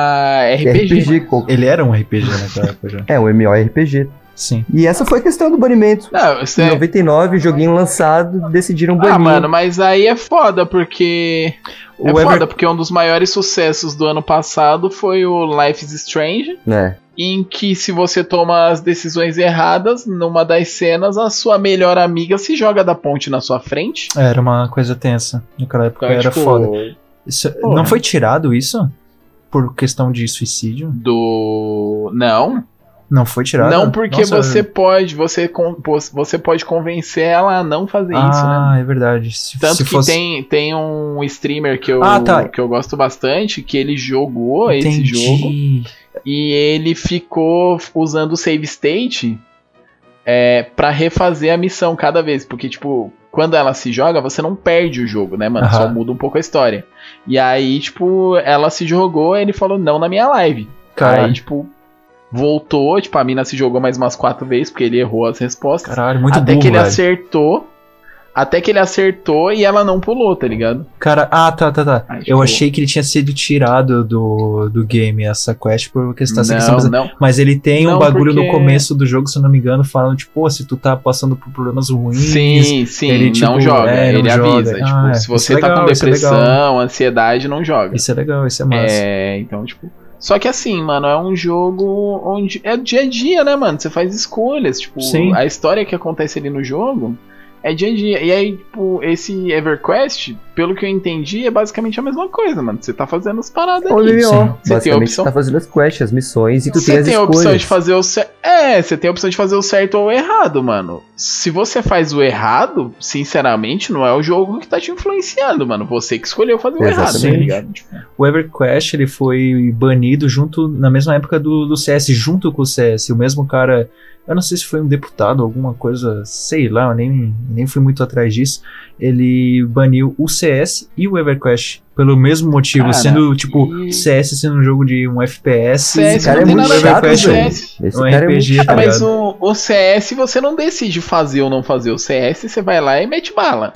R P G. R P G, qual- Ele era um R P G naquela época já. é um MMORPG. Sim. E essa foi a questão do banimento. Não, Em você... noventa e nove, joguinho lançado, decidiram banir. Ah, mano, mas aí é foda, porque... É O Ever- foda, porque um dos maiores sucessos do ano passado foi o Life is Strange, né? em que se você toma as decisões erradas, numa das cenas, a sua melhor amiga se joga da ponte na sua frente. Era uma coisa tensa. Naquela época Então, era tipo, foda. Isso- porra. não foi tirado isso? por questão de suicídio? Do... Não. Não foi tirado? Não, porque Nossa, você pode, você, con- você pode convencer ela a não fazer ah, isso, né? Ah, é verdade. Se, Tanto se que fosse... tem, tem um streamer que eu, Ah, tá. que eu gosto bastante, que ele jogou Entendi. esse jogo e ele ficou usando o save state é, pra refazer a missão cada vez. Porque, tipo, quando ela se joga, você não perde o jogo, né, mano? Aham. Só muda um pouco a história. E aí, tipo, ela se jogou e ele falou não na minha live. Caralho. Aí, tipo, voltou, tipo, a mina se jogou mais umas quatro vezes, porque ele errou as respostas. Caralho, muito até burro, que ele velho. acertou. Até que ele acertou e ela não pulou, tá ligado? Cara, ah, tá, tá, tá. Aí, Eu tipo, achei que ele tinha sido tirado do, do game, essa quest, por questão, essa questão. Não, não. Mas ele tem um Não, bagulho porque- no começo do jogo, se eu não me engano, falando, tipo, pô, se tu tá passando por problemas ruins. Sim, sim, ele, tipo, não joga. é, não ele joga. avisa. Tipo, Ah, se isso você é tá legal, com isso é legal. depressão, ansiedade, não joga. Isso é legal, isso é massa. É, então, tipo. Só que assim, mano, é um jogo onde. É dia a dia, né, mano? Você faz escolhas. Tipo, Sim. a história que acontece ali no jogo é dia a dia. E aí, tipo, esse EverQuest, pelo que eu entendi, é basicamente a mesma coisa, mano. Você tá fazendo as paradas Olha ali. aí, ó. sim. Você tem a Basicamente opção. você tá fazendo as quests, as missões e tu Você tem as tem a escolhas. opção de fazer o certo. É, você tem a opção de fazer o certo ou o errado, mano. Se você faz o errado, sinceramente, não é o jogo que tá te influenciando, mano. Você que escolheu fazer o errado, tá Exatamente. ligado? Tipo, O EverQuest, ele foi banido junto, na mesma época do, do C S, junto com o C S. O mesmo cara, eu não sei se foi um deputado, alguma coisa, sei lá, eu nem, nem fui muito atrás disso. Ele baniu o C S e o EverQuest pelo mesmo motivo, Cara, sendo, tipo, e- C S sendo um jogo de um F P S. C S Esse cara não é tem muito nada a ver chato, com o velho. C S. Esse Um cara é R P G, muito tá chato. Mas ligado? o, o C S você não decide fazer ou não fazer. O C S você vai lá e mete bala.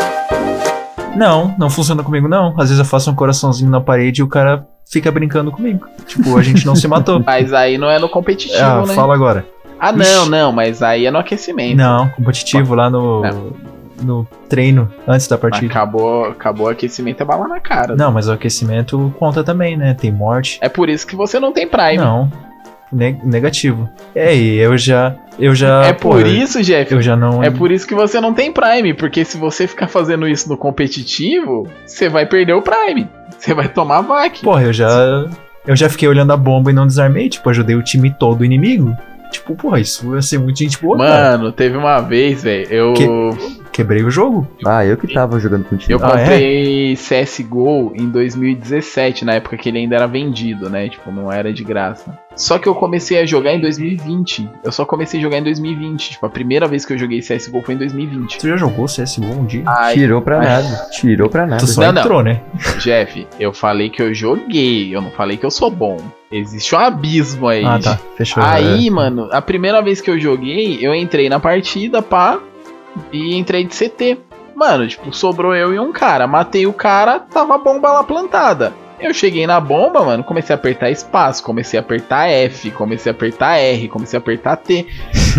Não, não funciona comigo não. Às vezes eu faço um coraçãozinho na parede e o cara fica brincando comigo. Tipo, a gente não se matou. Mas aí não é no competitivo, Ah, né? fala agora. Ah, não, Ixi. não, mas aí é no aquecimento. Não, competitivo lá no, Não. no treino, antes da partida. Acabou, acabou o aquecimento, é bala na cara. Não, mas o aquecimento conta também, né? Tem morte. É por isso que você não tem Prime. Não, ne- negativo. É, e eu já... Eu já é pô, por isso, Jeff. Eu já não... É por isso que você não tem Prime, porque se você ficar fazendo isso no competitivo, você vai perder o Prime. Você vai tomar vac. Porra, eu já... Eu já fiquei olhando a bomba e não desarmei. Tipo, ajudei o time todo inimigo. Tipo, porra, isso ia ser muito gente boa, cara. Mano, teve uma vez, velho, eu... Que- Quebrei o jogo. Ah, eu que tava jogando contigo. Eu Ah, comprei C S G O em dois mil e dezessete, na época que ele ainda era vendido, né? Tipo, não era de graça. Só que eu comecei a jogar em dois mil e vinte. Eu só comecei a jogar em dois mil e vinte. Tipo, a primeira vez que eu joguei C S G O foi em dois mil e vinte. Tu já jogou C S G O um dia? Ai, Tirou pra ai. nada. Tirou pra nada. Tu só Não, não. entrou, né? Jeff, eu falei que eu joguei, eu não falei que eu sou bom. Existe um abismo aí. Ah, tá. Fechou. Aí, é. mano, a primeira vez que eu joguei, eu entrei na partida, pá, e entrei de C T. Mano, tipo, sobrou eu e um cara. Matei o cara, tava a bomba lá plantada. Eu cheguei na bomba, mano, comecei a apertar espaço, comecei a apertar F, comecei a apertar R, comecei a apertar T.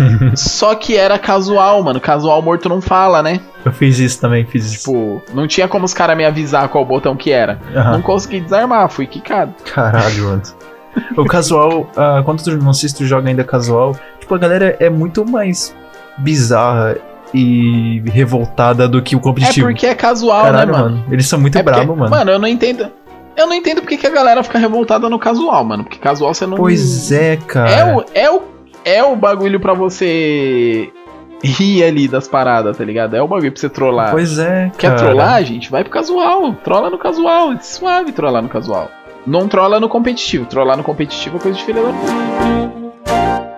Só que era casual, mano. Casual morto não fala, né? Eu fiz isso também, fiz isso. Tipo, não tinha como os caras me avisar qual botão que era. Aham. Não consegui desarmar, fui quicado. Caralho, mano. O casual, ah, quando tu, não sei se tu joga ainda casual, tipo, a galera é muito mais bizarra e revoltada do que o É competitivo. porque é casual, Caralho, né, mano? Eles são muito É porque- bravos, mano. Mano, eu não entendo. Eu não entendo porque que a galera fica revoltada no casual, mano. Porque casual você não. Pois é, cara. É o, é o, é o bagulho pra você rir ali das paradas, tá ligado? É o bagulho pra você trollar. Pois é, Quer cara. trollar, gente? Vai pro casual. Trola no casual. É suave trollar no casual. Não trola no competitivo. Trollar no competitivo é coisa de filha da puta.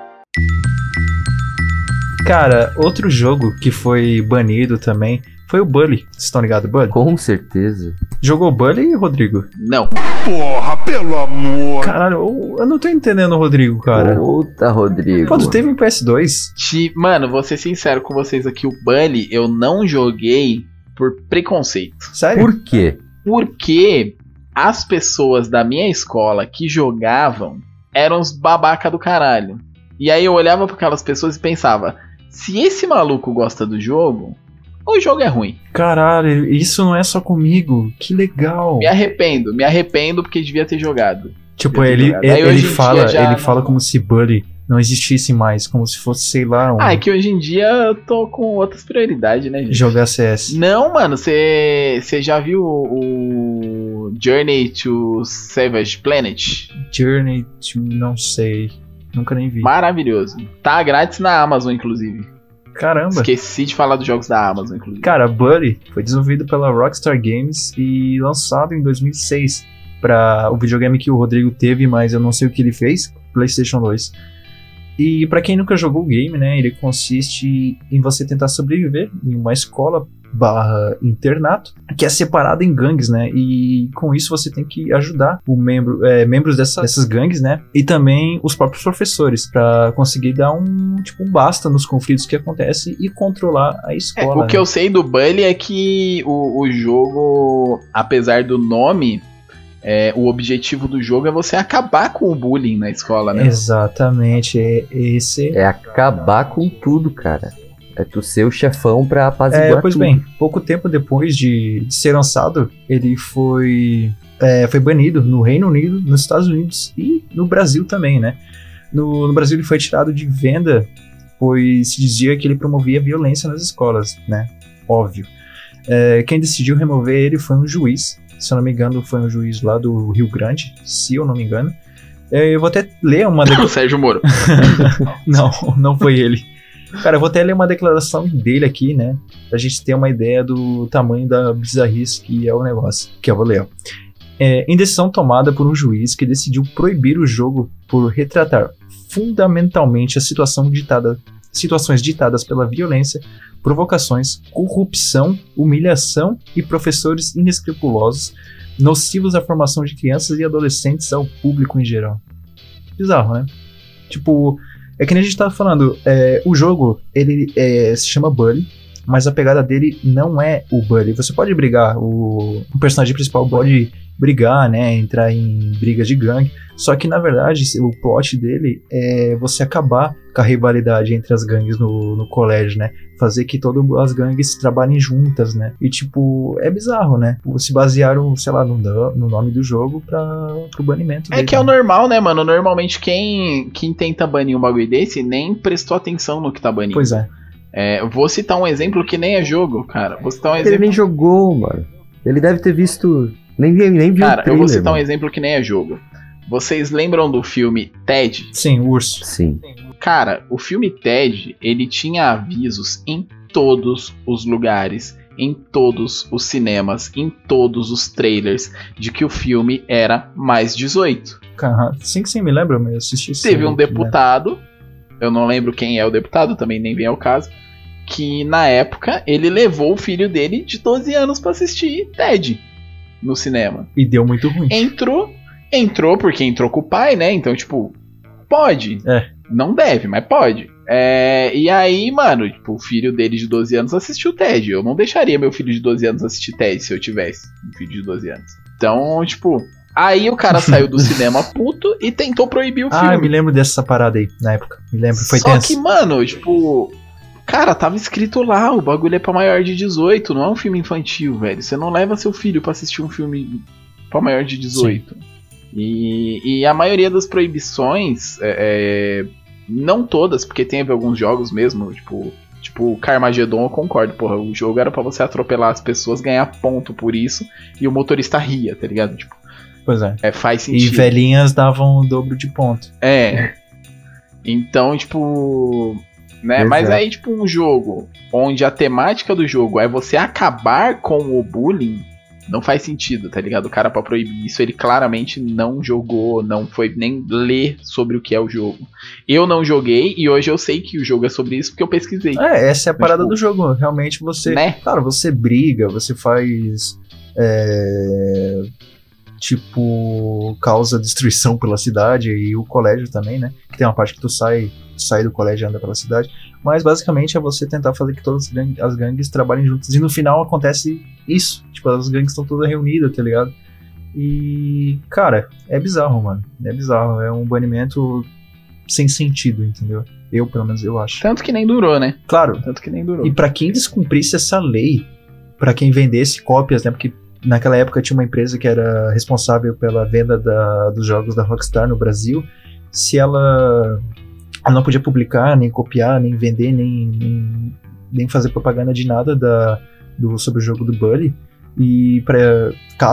Cara, outro jogo que foi banido também foi o Bully. Vocês estão ligados, Bully? Com certeza. Jogou Bully, Rodrigo? Não. Porra, pelo amor. Caralho, eu, eu não tô entendendo o Rodrigo, cara. Puta, Rodrigo. Pô, tu teve um P S dois? Ti- Mano, vou ser sincero com vocês aqui. O Bully eu não joguei por preconceito. Sério? Por quê? Porque as pessoas da minha escola que jogavam eram os babaca do caralho. E aí eu olhava para aquelas pessoas e pensava: se esse maluco gosta do jogo, o jogo é ruim. Caralho, isso não é só comigo. Que legal. Me arrependo, me arrependo porque devia ter jogado. Tipo, Eu tô ele, ligado. ele, Aí hoje ele em fala, dia já ele não- fala como se Bully não existisse mais, como se fosse, sei lá, um Ah, é que hoje em dia eu tô com outras prioridades, né, gente? jogar C S. Não, mano, você já viu o, o Journey to Savage Planet. Journey to... não sei. Nunca nem vi. Maravilhoso. Tá grátis na Amazon, inclusive. Caramba. Esqueci de falar dos jogos da Amazon, inclusive. Cara, Buddy foi desenvolvido pela Rockstar Games e lançado em dois mil e seis para o videogame que o Rodrigo teve, mas eu não sei o que ele fez, PlayStation dois. E pra quem nunca jogou o game, né, ele consiste em você tentar sobreviver em uma escola barra internato, que é separado em gangues, né, e com isso você tem que ajudar o membro, é, membros dessa, dessas gangues, né, e também os próprios professores, pra conseguir dar um, tipo, um basta nos conflitos que acontecem e controlar a escola. É, o né? que eu sei do Bully é que o, o jogo, apesar do nome... É, o objetivo do jogo é você acabar com o bullying na escola, né? Exatamente, é esse... É acabar com tudo, cara. É tu ser o chefão pra apaziguar é, pois tudo. bem, pouco tempo depois de, de ser lançado, ele foi, é, foi banido no Reino Unido, nos Estados Unidos e no Brasil também, né? No, no Brasil ele foi tirado de venda, pois se dizia que ele promovia violência nas escolas, né? Óbvio. É, quem decidiu remover ele foi um juiz. Se eu não me engano, foi um juiz lá do Rio Grande, se eu não me engano. Eu vou até ler uma... O Sérgio Moro. Não, não foi ele. Cara, eu vou até ler uma declaração dele aqui, né? Pra gente ter uma ideia do tamanho da bizarrice que é o negócio. Que eu vou ler, ó. É, em decisão tomada por um juiz que decidiu proibir o jogo por retratar fundamentalmente a situação ditada, situações ditadas pela violência, provocações, corrupção, humilhação e professores inescrupulosos, nocivos à formação de crianças e adolescentes ao público em geral. Bizarro, né? Tipo, é que nem a gente tava falando, é, o jogo, ele é, se chama Bully, mas a pegada dele não é o Bully. Você pode brigar, o, o personagem principal pode brigar, né, entrar em brigas de gangue, só que na verdade o plot dele é você acabar com a rivalidade entre as gangues no, no colégio, né, fazer que todas as gangues trabalhem juntas, né, e tipo, é bizarro, né, se basearam, sei lá, no, no nome do jogo pra, pro banimento É dele, que é o né? normal, né, mano, normalmente quem, quem tenta banir um bagulho desse nem prestou atenção no que tá banindo. Pois é. É, vou citar um exemplo que nem é jogo, cara, vou citar um Ele exemplo... nem jogou, mano. Ele deve ter visto... Nem, nem viu Cara, o trailer, eu vou citar mano. um exemplo que nem é jogo. Vocês lembram do filme Ted? Sim, o urso. Sim. Cara, o filme Ted, ele tinha avisos em todos os lugares, em todos os cinemas, em todos os trailers, de que o filme era mais dezoito. Cara, sim que sim, me lembra, mas eu assisti esse Teve um filme, né? deputado, eu não lembro quem é o deputado, também nem vem ao caso, que na época ele levou o filho dele de doze anos pra assistir Ted no cinema. E deu muito ruim. Entrou, entrou porque entrou com o pai, né? Então, tipo, pode. É. Não deve, mas pode. É, e aí, mano, tipo, o filho dele de doze anos assistiu Ted. Eu não deixaria meu filho de doze anos assistir Ted se eu tivesse um filho de doze anos. Então, tipo, aí o cara saiu do cinema puto e tentou proibir o Ah, filme. eu me lembro dessa parada aí, na época. Me lembro, foi Só tenso. que, mano, tipo... Cara, tava escrito lá, o bagulho é pra maior de dezoito, não é um filme infantil, velho. Você não leva seu filho pra assistir um filme pra maior de dezoito. E, e a maioria das proibições, é, é, não todas, porque teve alguns jogos mesmo, tipo... Tipo, Carmageddon, eu concordo, porra, o jogo era pra você atropelar as pessoas, ganhar ponto por isso, e o motorista ria, tá ligado? Tipo, Pois é. é, faz E sentido. velhinhas davam o dobro de ponto. É. Então, tipo. Né? Exato. Mas aí, tipo, um jogo onde a temática do jogo é você acabar com o bullying, não faz sentido, tá ligado? O cara, pra proibir isso, ele claramente não jogou, não foi nem ler sobre o que é o jogo. Eu não joguei e hoje eu sei que o jogo é sobre isso porque eu pesquisei. É, essa é a Mas, parada tipo, do jogo. Realmente você. né? Claro, você briga, você faz. É, tipo, causa destruição pela cidade e o colégio também, né? Que tem uma parte que tu sai, sai do colégio e anda pela cidade. Mas basicamente é você tentar fazer que todas as gangues, as gangues trabalhem juntas. E no final acontece isso. Tipo, as gangues estão todas reunidas, tá ligado? E, cara, é bizarro, mano. É bizarro. É um banimento sem sentido, entendeu? Eu, pelo menos, eu acho. Tanto que nem durou, né? Claro. Tanto que nem durou. E pra quem descumprisse essa lei, pra quem vendesse cópias, né? Porque naquela época tinha uma empresa que era responsável pela venda da, dos jogos da Rockstar no Brasil. Se ela, ela não podia publicar, nem copiar, nem vender, nem, nem, nem fazer propaganda de nada da, do, sobre o jogo do Bully. E pra, caso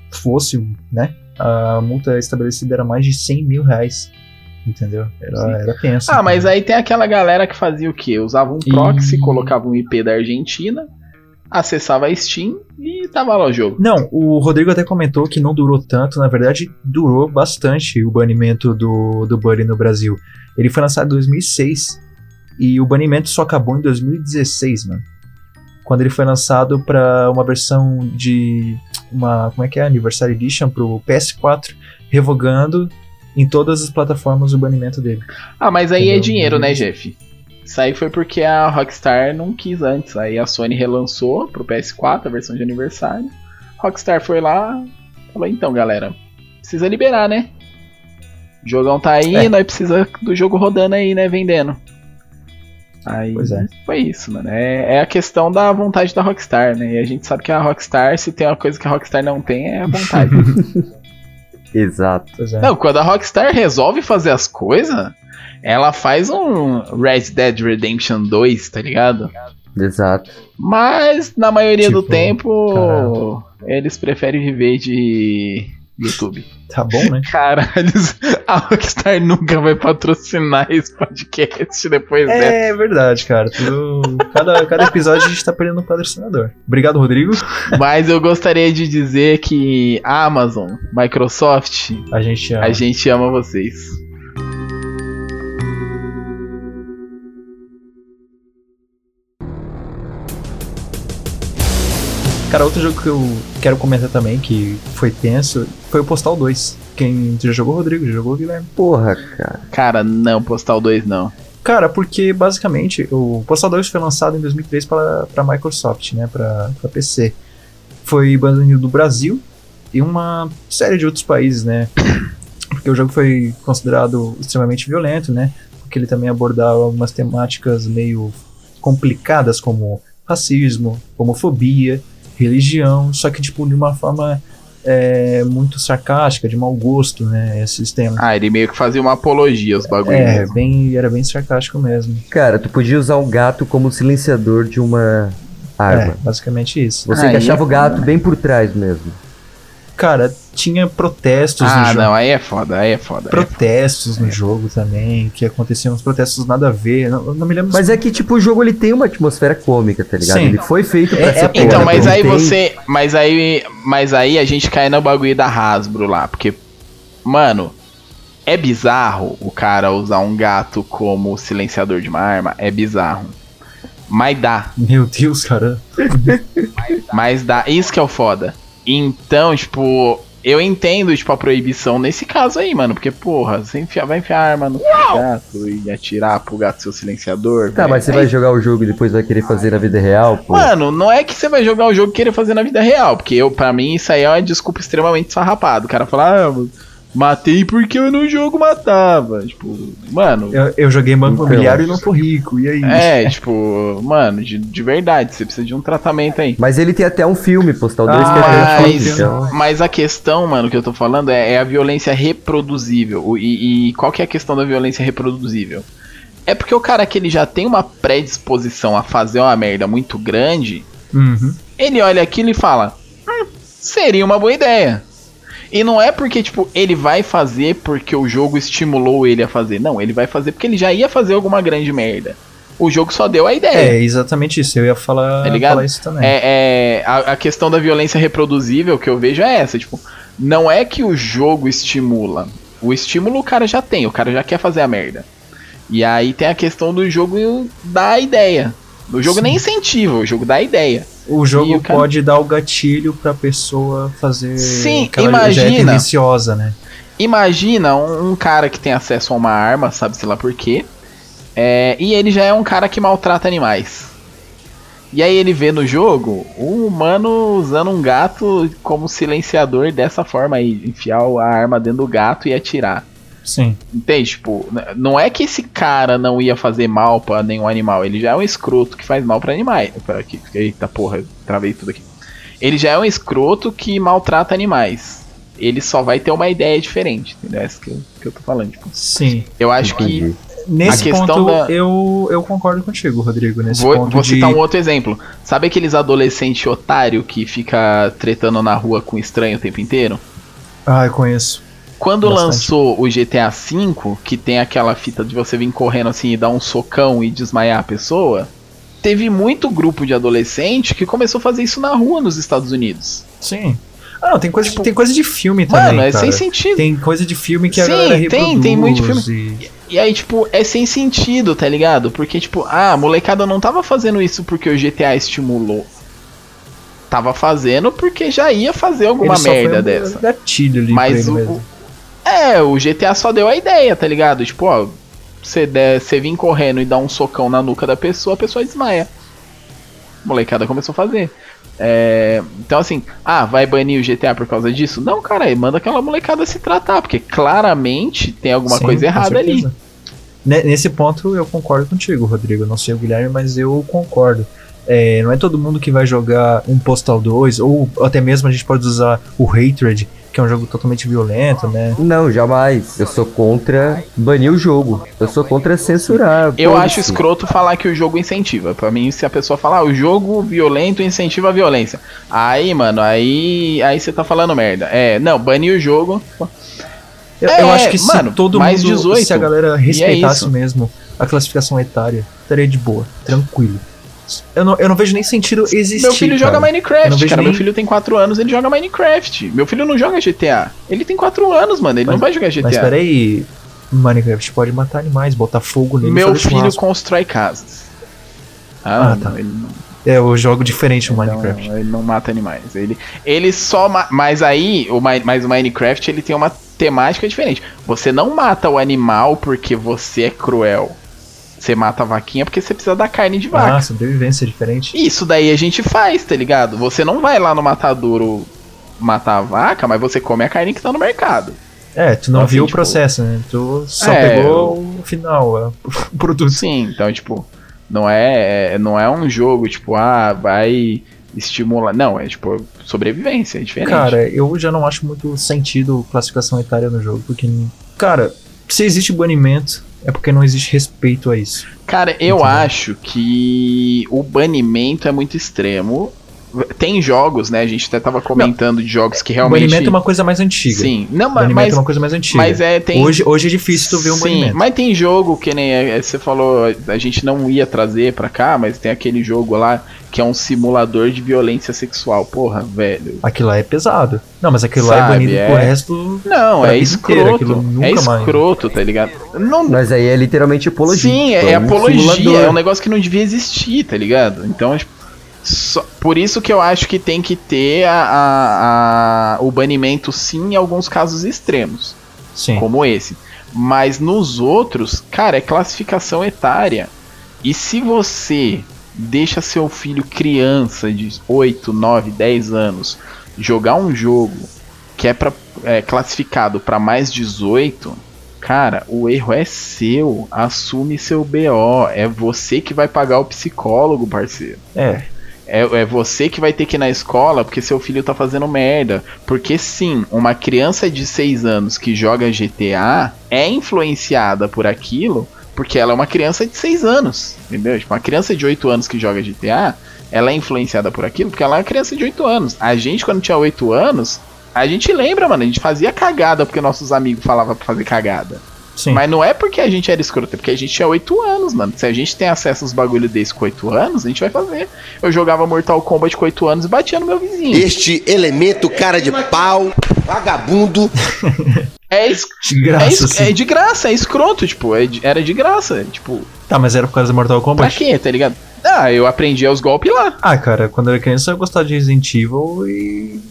fosse, né? A multa estabelecida era mais de cem mil reais. Entendeu? Era, era tenso. Ah, então. mas aí tem aquela galera que fazia o quê? Usava um proxy, e... colocava um I P da Argentina, acessava a Steam e tava lá o jogo. Não, o Rodrigo até comentou que não durou tanto. Na verdade, durou bastante o banimento do, do Buddy no Brasil. Ele foi lançado em dois mil e seis e o banimento só acabou em dois mil e dezesseis, mano. Quando ele foi lançado pra uma versão de... uma, como é que é? Anniversary Edition pro P S quatro, revogando em todas as plataformas o banimento dele. Ah, mas aí Entendeu? é dinheiro, né, Jeff? Isso aí foi porque a Rockstar não quis antes. Aí a Sony relançou pro P S quatro, a versão de aniversário. Rockstar foi lá, falou, então, galera, precisa liberar, né? O jogão tá aí, é. Nós precisa do jogo rodando aí, né, vendendo. Aí pois é. Foi isso, mano. É, é a questão da vontade da Rockstar, né? E a gente sabe que a Rockstar, se tem uma coisa que a Rockstar não tem, é a vontade. Exato. É. Não, quando a Rockstar resolve fazer as coisas, ela faz um Red Dead Redemption dois, tá ligado? Exato. Mas, na maioria tipo, do tempo, caralho, eles preferem viver de YouTube. Tá bom, né? Caralho, a Rockstar nunca vai patrocinar esse podcast depois dessa. É verdade, cara. Tudo, cada, cada episódio a gente tá perdendo um patrocinador. Obrigado, Rodrigo. Mas eu gostaria de dizer que Amazon, Microsoft, a gente ama, a gente ama vocês. Cara, outro jogo que eu quero comentar também, que foi tenso, foi o Postal dois. Quem já jogou, Rodrigo? Já jogou, Guilherme? Porra, cara. Cara, não, Postal dois não. Cara, porque basicamente o Postal dois foi lançado em dois mil e três para a Microsoft, né, para P C. Foi banido do Brasil e uma série de outros países, né, porque o jogo foi considerado extremamente violento, né, porque ele também abordava algumas temáticas meio complicadas como racismo, homofobia, religião, só que tipo de uma forma é, muito sarcástica, de mau gosto, né, esses temas. Ah, ele meio que fazia uma apologia aos bagulhos. É, bem, era bem sarcástico mesmo. Cara, tu podia usar um gato como silenciador de uma arma. É, basicamente isso. Você ah, encaixava é o gato bem por trás mesmo. Cara, tinha protestos ah, no jogo. Ah, não, aí é foda, aí é foda. Protestos é foda. no jogo também, que aconteciam uns protestos nada a ver, não, não me lembro. Mas é que, tipo, o jogo ele tem uma atmosfera cômica, tá ligado? Sim. Ele foi feito pra É, ser é, porra, Então, mas não aí tem- você. Mas aí. Mas aí a gente cai no bagulho da Hasbro lá. Porque, mano, é bizarro o cara usar um gato como silenciador de uma arma. É bizarro. Mas dá. Meu Deus, cara. Mas dá. Isso que é o foda. Então, tipo. Eu entendo, tipo, a proibição nesse caso aí, mano. Porque, porra, você enfia, vai enfiar a arma no gato e atirar pro gato seu silenciador. Tá, velho. mas você Aí- vai jogar o jogo e depois vai querer fazer na vida real, pô. Mano, não é que você vai jogar o jogo e querer fazer na vida real, porque eu, pra mim isso aí é uma desculpa extremamente sarrapada. O cara fala, ah, matei porque eu no jogo matava. Tipo, mano. Eu, eu joguei Banco Então. Imobiliário e não tô rico, e aí? É, tipo, mano, de, de verdade, você precisa de um tratamento aí. Mas ele tem até um filme, Postal dois, Ah, que é até um filme, Mas, então... mas a questão, mano, que eu tô falando é, é a violência reproduzível. O- E, e qual que é a questão da violência reproduzível? É porque o cara que ele já tem uma predisposição a fazer uma merda muito grande, Uhum. ele olha aquilo e fala, hum, seria uma boa ideia. E não é porque, tipo, ele vai fazer porque o jogo estimulou ele a fazer. Não, ele vai fazer porque ele já ia fazer alguma grande merda. O jogo só deu a ideia. É, exatamente isso. Eu ia falar, Tá ligado? falar isso também. É, é, a, a questão da violência reproduzível que eu vejo é essa, tipo, não é que o jogo estimula. O estímulo o cara já tem, o cara já quer fazer a merda. E aí tem a questão do jogo dar a ideia. O jogo Sim. nem incentiva, o jogo dá a ideia. O jogo E o cara- pode dar o gatilho pra pessoa fazer Sim, aquela já é imagina. tendenciosa, né? Imagina um, um cara que tem acesso a uma arma, sabe-se lá por quê, é, e ele já é um cara que maltrata animais. E aí ele vê no jogo um humano usando um gato como silenciador dessa forma aí, enfiar a arma dentro do gato e atirar. Sim. Entende? Tipo, n- não é que esse cara não ia fazer mal pra nenhum animal, ele já é um escroto que faz mal pra animais. Pra aqui, eita porra, eu travei tudo aqui. Ele já é um escroto que maltrata animais. Ele só vai ter uma ideia diferente, entendeu? É isso que eu, que eu tô falando. Tipo, Sim. eu acho que Entendi. Nesse A questão ponto, da- eu, eu concordo contigo, Rodrigo. Nesse Vou, ponto vou de... citar um outro exemplo. Sabe aqueles adolescentes otário que fica tretando na rua com estranho o tempo inteiro? Ah, eu conheço. Quando Bastante. lançou o G T A cinco, que tem aquela fita de você vir correndo assim e dar um socão e desmaiar a pessoa, teve muito grupo de adolescente que começou a fazer isso na rua nos Estados Unidos. Sim. Ah, não, tem coisa, Tipo, tem coisa de filme Mano, também, é cara. sem sentido. Tem coisa de filme que a Sim, galera tem, reproduz. tem muito filme. E... E aí, tipo, é sem sentido, tá ligado? Porque, tipo, ah, a molecada não tava fazendo isso porque o G T A estimulou. Tava fazendo porque já ia fazer alguma ele só merda foi um dessa. gatilho ali Mas pra o, ele mesmo. É, o G T A só deu a ideia, tá ligado? Tipo, ó, você der, você vir correndo e dar um socão na nuca da pessoa, a pessoa desmaia. A molecada começou a fazer. É, então assim, ah, vai banir o G T A por causa disso? Não, cara, manda aquela molecada se tratar, porque claramente tem alguma Sim, coisa com errada ali. certeza. Ne- Nesse ponto eu concordo contigo, Rodrigo. Eu não sei o Guilherme, mas eu concordo. É, não é todo mundo que vai jogar um Postal dois, ou até mesmo a gente pode usar o Hatred, que é um jogo totalmente violento, né? Não, jamais. Eu sou contra banir o jogo. Eu sou contra censurar. Eu Foda-se. acho escroto falar que o jogo incentiva. Pra mim, se a pessoa falar, ah, o jogo violento incentiva a violência. Aí, mano, aí aí você tá falando merda. É, não, banir o jogo. Eu, É, eu acho que se mano, todo mais mundo, dezoito, se a galera e é respeitasse isso. mesmo a classificação etária, estaria de boa, tranquilo. Eu não, eu não vejo nem sentido existir. Meu filho cara. joga Eu não Minecraft, vejo cara. nem- Meu filho tem quatro anos, ele joga Minecraft. Meu filho não joga G T A. Ele tem quatro anos, mano. Ele Mas- não vai jogar G T A. Mas peraí, Minecraft pode matar animais, botar fogo nele. e Meu fazer filho churrasco. constrói casas. Ah, Ah, tá. não, ele não, É, eu jogo diferente no ele Minecraft. não, ele não mata animais. Ele, ele só. ma- Mas aí, o, Mi- mas o Minecraft ele tem uma temática diferente. Você não mata o animal porque você é cruel. Você mata a vaquinha porque você precisa da carne de vaca. Ah, sobrevivência é diferente. Isso daí a gente faz, tá ligado? Você não vai lá no matadouro matar a vaca, mas você come a carne que tá no mercado. É, tu não Então, viu assim, o processo, né? Tu só É, pegou o final, é, o produto. Sim, então, tipo, não é, não é um jogo, tipo, ah, vai estimular. Não, é tipo, sobrevivência, é diferente. Cara, eu já não acho muito sentido classificação etária no jogo, porque, cara, se existe banimento, é porque não existe respeito a isso. Cara, eu Entendeu? acho que o banimento é muito extremo. Tem jogos, né? A gente até tava comentando de jogos que O realmente. banimento é uma coisa mais antiga. Sim, não, mas, Banimento mas, é uma coisa mais antiga. mas é tem. Hoje, hoje é difícil tu ver um Sim, banimento. mas tem jogo que nem é, você falou, a gente não ia trazer pra cá, mas tem aquele jogo lá que é um simulador de violência sexual. Porra, velho. Aquilo lá é pesado. Não, mas aquilo lá é Sabe, banido é. pro resto. Não, Pra é vida inteira, escroto. aquilo nunca É mais. escroto, tá ligado? Não, Mas aí é literalmente apologia. sim, é, é um apologia, simulador. é um negócio que não devia existir, tá ligado? Então, tipo, só- por isso que eu acho que tem que ter a, a- a- o banimento sim em alguns casos extremos, Sim. como esse. Mas nos outros, cara, é classificação etária. E se você deixa seu filho criança de oito, nove, dez anos jogar um jogo que é, pra, é classificado para mais dezoito, cara, o erro é seu. Assume seu B O. É você que vai pagar o psicólogo, parceiro. É. É, é você que vai ter que ir na escola porque seu filho tá fazendo merda. Porque sim, uma criança de seis anos que joga G T A é influenciada por aquilo porque ela é uma criança de seis anos. Entendeu? Tipo, uma criança de oito anos que joga G T A, ela é influenciada por aquilo porque ela é uma criança de oito anos. A gente, quando tinha oito anos, a gente lembra, mano, a gente fazia cagada porque nossos amigos falavam pra fazer cagada. Sim. Mas não é porque a gente era escroto, é porque a gente tinha oito anos, mano. Se a gente tem acesso aos bagulho desse com oito anos, a gente vai fazer. Eu jogava Mortal Kombat com oito anos e batia no meu vizinho. Este elemento cara de pau, vagabundo. É, es- De graça, é, es- assim. é de graça, é escroto, tipo, é de- era de graça. Tipo, Tá, mas era por causa do Mortal pra Kombat? quê, tá ligado? Ah, eu aprendi os golpes lá. Ah, cara, quando eu era criança eu gostava de Resident Evil e.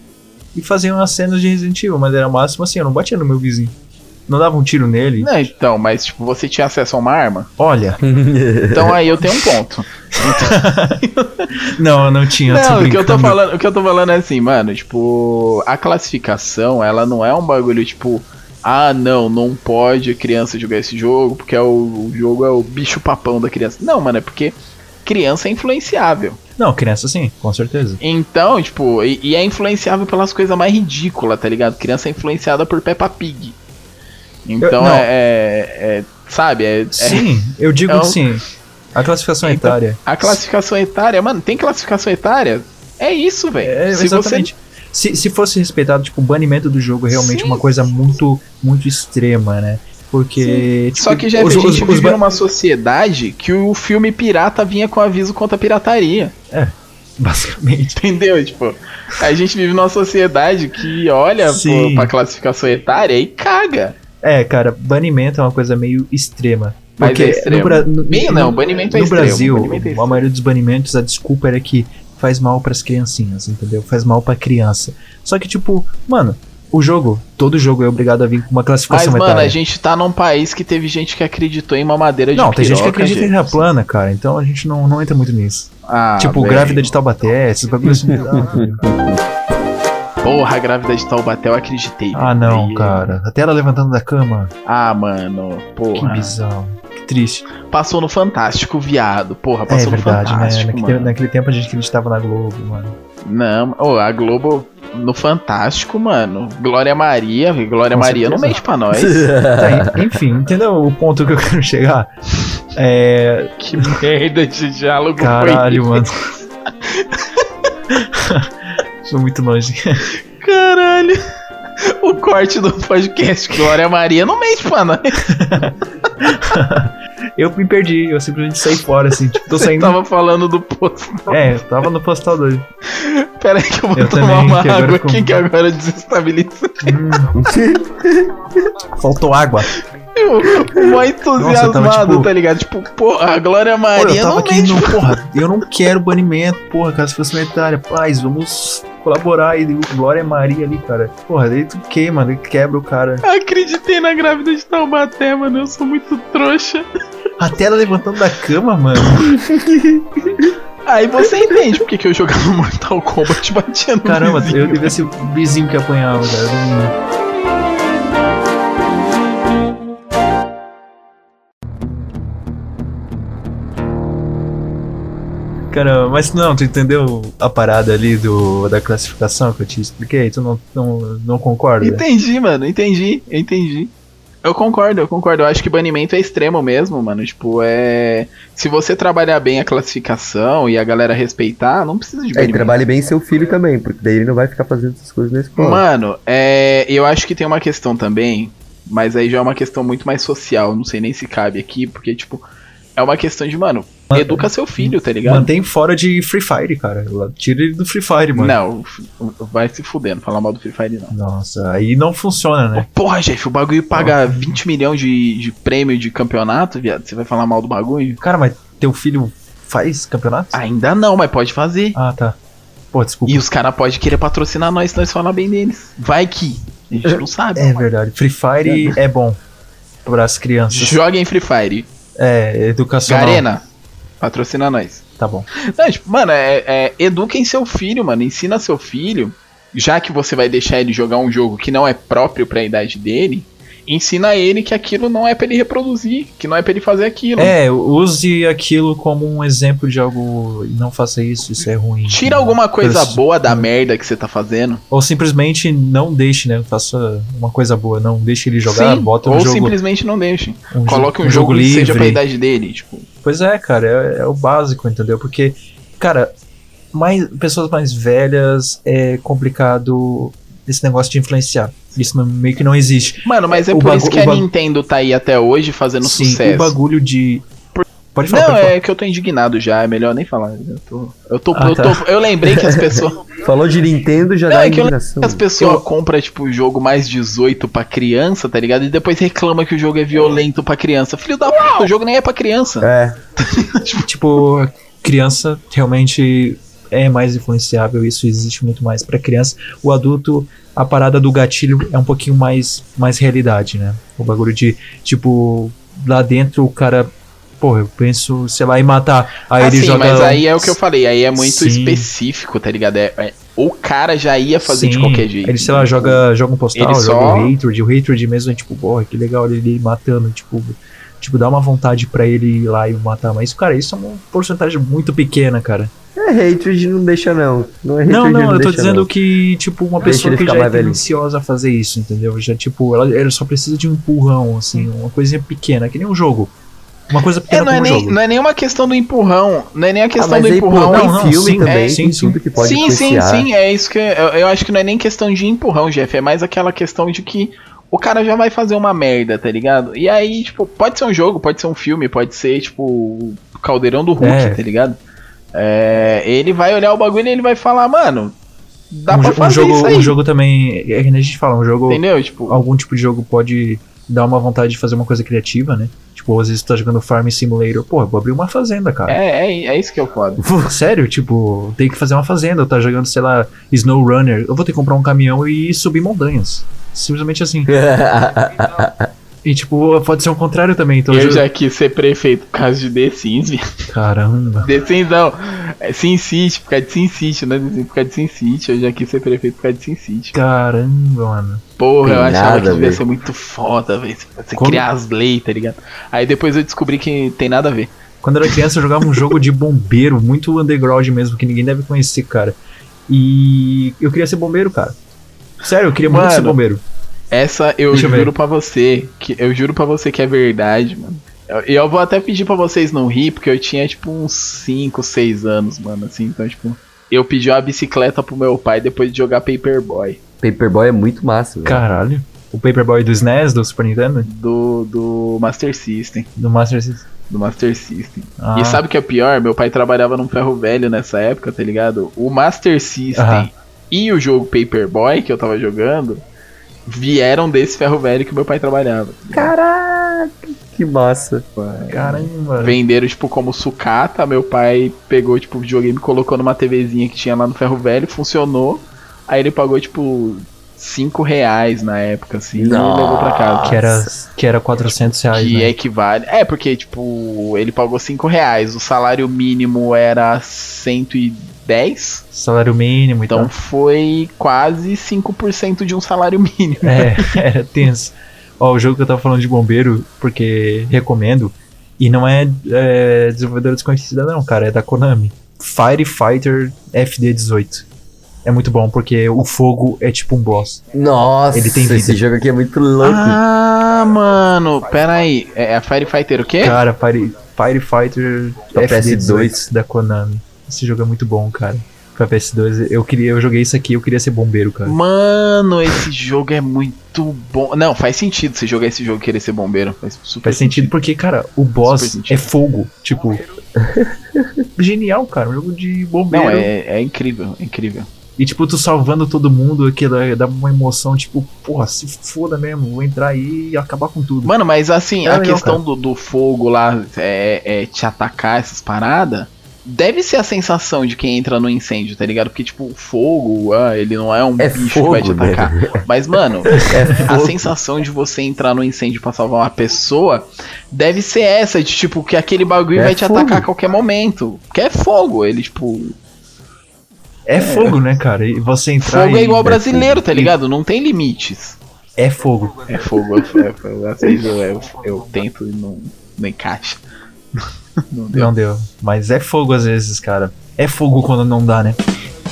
E fazia umas cenas de Resident Evil, mas era o máximo assim, eu não batia no meu vizinho. Não dava um tiro nele. Não, então, mas tipo, você tinha acesso a uma arma? Olha. Então aí eu tenho um ponto. Não, eu não tinha. tô Não, o que eu tô brincando. falando, o que eu tô falando é assim, mano, tipo, a classificação, ela não é um bagulho tipo, ah, não, não pode a criança jogar esse jogo, porque é o, o jogo é o bicho papão da criança. Não, mano, é porque criança é influenciável. Não, criança sim, com certeza. Então, tipo, e, e é influenciável pelas coisas mais ridículas, tá ligado? Criança é influenciada por Peppa Pig. Então Eu- não. é, é, é- Sabe? É, Sim, é, eu digo é um... assim, a classificação então, etária. A classificação etária, mano, tem classificação etária? É isso, velho. É, se exatamente. Você... Se, se fosse respeitado, tipo, o banimento do jogo é realmente Sim. uma coisa muito, muito extrema, né? Porque. Tipo, Só que já os, a gente os, vive os ba... numa sociedade que o filme pirata vinha com aviso contra a pirataria. É, basicamente. Entendeu? Tipo, a gente vive numa sociedade que olha pô, pra classificação etária e caga. É, cara, banimento é uma coisa meio extrema. Porque Mas é extremo. no, Bra... no, meio não, banimento é no extremo. Brasil, banimento é a maioria dos banimentos, a desculpa era que faz mal pras criancinhas, entendeu? Faz mal pra criança. Só que, tipo, mano, o jogo, todo jogo é obrigado a vir com uma classificação Mas, etária. mano, a gente tá num país que teve gente que acreditou em mamadeira de Não, piroca, tem gente que acredita gente. em terra plana, cara, então a gente não, não entra muito nisso. Ah, tipo, velho. grávida de Taubaté, esses bagulhos assim. Porra, a grávida de Taubaté eu acreditei. Ah, não, velho. cara. Até ela levantando da cama. Ah, mano, porra. Que bizarro. Que triste. Passou no Fantástico, viado. Porra, É passou verdade, no né? Fantástico, Naquele, mano. naquele tempo a gente acreditava na Globo, mano. Não, oh, a Globo no Fantástico, mano. Glória Maria, Glória Com Maria não certeza. mente pra nós. Tá, enfim, entendeu o ponto que eu quero chegar? É. Que merda de diálogo Caralho, foi mano. Sou muito longe. Caralho. O corte do podcast Glória Maria não mente pra nós. Eu me perdi, eu simplesmente saí fora, assim. Tipo, tô Você saindo. tava falando do posto. É, eu tava no postal dois. Pera aí que eu vou Eu tomar também, uma que agora água ficou- aqui que agora desestabiliza. Faltou água. O mó entusiasmado, Nossa, eu tava, tipo- tá ligado? Tipo, porra, a Glória Pô, Maria eu tava não aqui mente no. pra Porra, eu não quero banimento, porra, classificação etária. Paz, vamos colaborar aí. O Glória Maria ali, cara. Porra, daí tu queima, daí tu quebra o cara. Acreditei na grávida de Taubaté, mano. Eu sou muito trouxa. Até ela levantando da cama, mano. Aí você entende porque que eu jogava Mortal Kombat batia no Caramba, vizinho. eu devia ser o vizinho que apanhava, cara. Eu não- Caramba, mas não, tu entendeu a parada ali do, da classificação que eu te expliquei? Tu não, não, não concorda? Entendi, mano. Entendi. Eu entendi. Eu concordo, eu concordo. Eu acho que banimento é extremo mesmo, mano. Tipo, é... Se você trabalhar bem a classificação e a galera respeitar, não precisa de É, e banimento. trabalhe bem seu filho também, porque daí ele não vai ficar fazendo essas coisas na escola. Mano, é... eu acho que tem uma questão também, mas aí já é uma questão muito mais social. Não sei nem se cabe aqui, porque, tipo, é uma questão de, mano, Man- educa seu filho, tá ligado? Mantém fora de Free Fire, cara. Tira ele do Free Fire, mano. Não, vai se fudendo, falar mal do Free Fire não. Nossa, aí não funciona, né? Porra, Jeff, o bagulho paga vinte milhões de, de prêmio de campeonato, viado. Você vai falar mal do bagulho? Cara, mas teu filho faz campeonato? Ainda não, mas pode fazer. Ah, tá. Pô, desculpa. E os caras podem querer patrocinar nós se nós falar bem deles. Vai que. A gente não sabe. É verdade. Free Fire é bom para as crianças. Joguem Free Fire. É, educacional. Garena, patrocina nós. Tá bom. Não, tipo, mano, é, é, eduquem seu filho, mano. Ensina seu filho. Já que você vai deixar ele jogar um jogo que não é próprio pra idade dele, ensina ele que aquilo não é pra ele reproduzir, que não é pra ele fazer aquilo. É, use aquilo como um exemplo de algo e não faça isso, isso é ruim. Tira alguma coisa Coisa- boa da merda que você tá fazendo. Ou simplesmente não deixe, né? Faça uma coisa boa, não deixe ele jogar, Sim, bota um ou jogo. simplesmente não deixe. um Coloque jo- um, jogo, que seja pra livre. idade dele, tipo. Pois é, cara, é, é o básico, entendeu? Porque, cara, mais, pessoas mais velhas é complicado esse negócio de influenciar. Isso não- meio que não existe. Mano, mas é O por bagu- isso que a o bagu- Nintendo tá aí até hoje fazendo Sim, sucesso. o bagulho de. Pode falar, Não, pode falar. é que eu tô indignado já, é melhor nem falar. Eu tô. Eu, tô, Ah, eu, tá. tô- eu lembrei que as pessoas. Falou de Nintendo, já Não, dá é que eu indignação. As pessoas compram, tipo, jogo mais dezoito pra criança, tá ligado? E depois reclama que o jogo é violento pra criança. Filho da puta, o jogo nem é pra criança. É, Tipo, criança realmente é mais influenciável, isso existe muito mais pra criança. O adulto, a parada do gatilho é um pouquinho mais, mais realidade, né? O bagulho de, tipo, lá dentro o cara, porra, eu penso, sei lá, em matar. Aí Ah, ele sim, joga. mas aí é o que eu falei, aí é muito Sim. específico, tá ligado? É, é- o cara já ia fazer de Sim, qualquer jeito. Ele, sei lá, joga, joga um postal, Ele joga só- o hatred, o hatred mesmo é tipo, porra, que legal ele, ele matando, tipo, tipo, dá uma vontade pra ele ir lá e matar. Mas, cara, isso é uma porcentagem muito pequena, cara. É, hatred não deixa não. Não, é Não, hatred, não, eu tô deixa, dizendo não. que, tipo, uma Deixa pessoa ele que ficar já é mais velho. tendenciosa a fazer isso, entendeu? Já, tipo, ela, ela só precisa de um empurrão, assim, uma coisinha pequena, que nem um jogo. Uma coisa É, pequena não, é como um nem, jogo. não é nenhuma questão do empurrão. Não é nem a Ah, questão mas do aí, empurrão. pô, tem Não, não, filme sim, também, é, sim, tem sim. tudo que pode sim, sim, influenciar. sim, é isso que eu, eu acho que não é nem questão de empurrão, Jeff, é mais aquela questão de que o cara já vai fazer uma merda, tá ligado? E aí, tipo, pode ser um jogo, pode ser um filme, pode ser, tipo, o Caldeirão do Hulk, É. tá ligado? É, ele vai olhar o bagulho e ele vai falar, mano, dá um, pra jo- fazer um jogo, isso aí, um jogo também, é que nem a gente fala, um jogo, entendeu? Tipo, algum tipo de jogo pode dar uma vontade de fazer uma coisa criativa, né? Tipo, às vezes tu tá jogando Farm Simulator, pô, eu vou abrir uma fazenda, cara. é, é, é isso que é o foda. Sério, tipo, tem que fazer uma fazenda, eu tá jogando, sei lá, Snow Runner, eu vou ter que comprar um caminhão e subir montanhas. Simplesmente assim. E tipo, pode ser o contrário também, então Eu jo- já quis ser prefeito por causa de The Sims, viu? Caramba. The Sims não, é Sin City, por causa de Sin City, não é The Sims, por causa de Sin City, eu já quis ser prefeito por causa de Sin City. Caramba, mano. Porra, Tem eu achava nada que a devia ver. ser muito foda, velho. Você Como- criar as leis, tá ligado? Aí depois eu descobri que tem nada a ver. Quando eu era criança, eu jogava um jogo de bombeiro, muito underground mesmo, que ninguém deve conhecer, cara. E eu queria ser bombeiro, cara. Sério, eu queria muito Mano, ser bombeiro. Essa eu Deixa eu juro ver. pra você, que eu juro pra você que é verdade, mano. E eu, eu vou até pedir pra vocês não rir, porque eu tinha tipo uns cinco, seis anos, mano, assim, então tipo, eu pedi uma bicicleta pro meu pai depois de jogar Paperboy, Paperboy é muito massa, velho. Caralho. O Paperboy do S N E S, do Super Nintendo? do, do Master System, Do Master System. do Master System. Ah, E sabe o que é pior? Meu pai trabalhava num ferro velho nessa época, tá ligado? O Master System Aham. e o jogo Paperboy que eu tava jogando vieram desse ferro velho que meu pai trabalhava. Caraca, que massa. Caramba. Venderam, tipo, como sucata. Meu pai pegou, tipo, o videogame, colocou numa TVzinha que tinha lá no ferro velho, funcionou. Aí ele pagou, tipo, cinco reais na época, assim, e levou pra casa. Que era, que era quatrocentos reais, Que né? equivale. É, porque, tipo, ele pagou cinco reais. O salário mínimo era cento e dez. Salário mínimo e Então tal. foi quase cinco por cento de um salário mínimo. É, era tenso. Ó, o jogo que eu tava falando de bombeiro, porque recomendo, e não é, é desenvolvedora desconhecida não, cara, é da Konami. Firefighter F D dezoito. É muito bom, porque o fogo é tipo um boss. Nossa, Ele tem esse vida. jogo aqui é muito louco. Ah, mano, pera aí. É a Firefighter o quê? Cara, Fire, Firefighter Pra F D P S dois. dezoito da Konami. Esse jogo é muito bom, cara. Pra P S dois, eu queria, eu joguei isso aqui, eu queria ser bombeiro, cara. Mano, esse jogo é muito bom. Não, faz sentido você jogar esse jogo e querer ser bombeiro. Faz super Faz sentido porque, cara, o boss Super sentido. é fogo. Tipo. Genial, cara. Um jogo de bombeiro. Não, é, é incrível, é incrível. E, tipo, tu salvando todo mundo, aquilo dá uma emoção, tipo, porra, se foda mesmo, vou entrar aí e acabar com tudo. Mano, mas assim, É a legal, questão cara. do, do fogo lá, é, é te atacar essas paradas, deve ser a sensação de quem entra no incêndio, tá ligado? Porque, tipo, o fogo, ah, ele não é um É bicho fogo, que vai te né? atacar. Mas, mano, É a fogo. sensação de você entrar no incêndio pra salvar uma pessoa deve ser essa, de tipo, que aquele bagulho É vai te fogo. atacar a qualquer momento. Porque é fogo, ele, tipo. É fogo, né, cara? E você entrar Fogo é e- igual brasileiro, tá ligado? Não tem limites. É fogo. É fogo, é, é, às vezes eu, eu, eu tento e não, não encaixa. Não deu. Não deu. Mas é fogo às vezes, cara. É fogo quando não dá, né?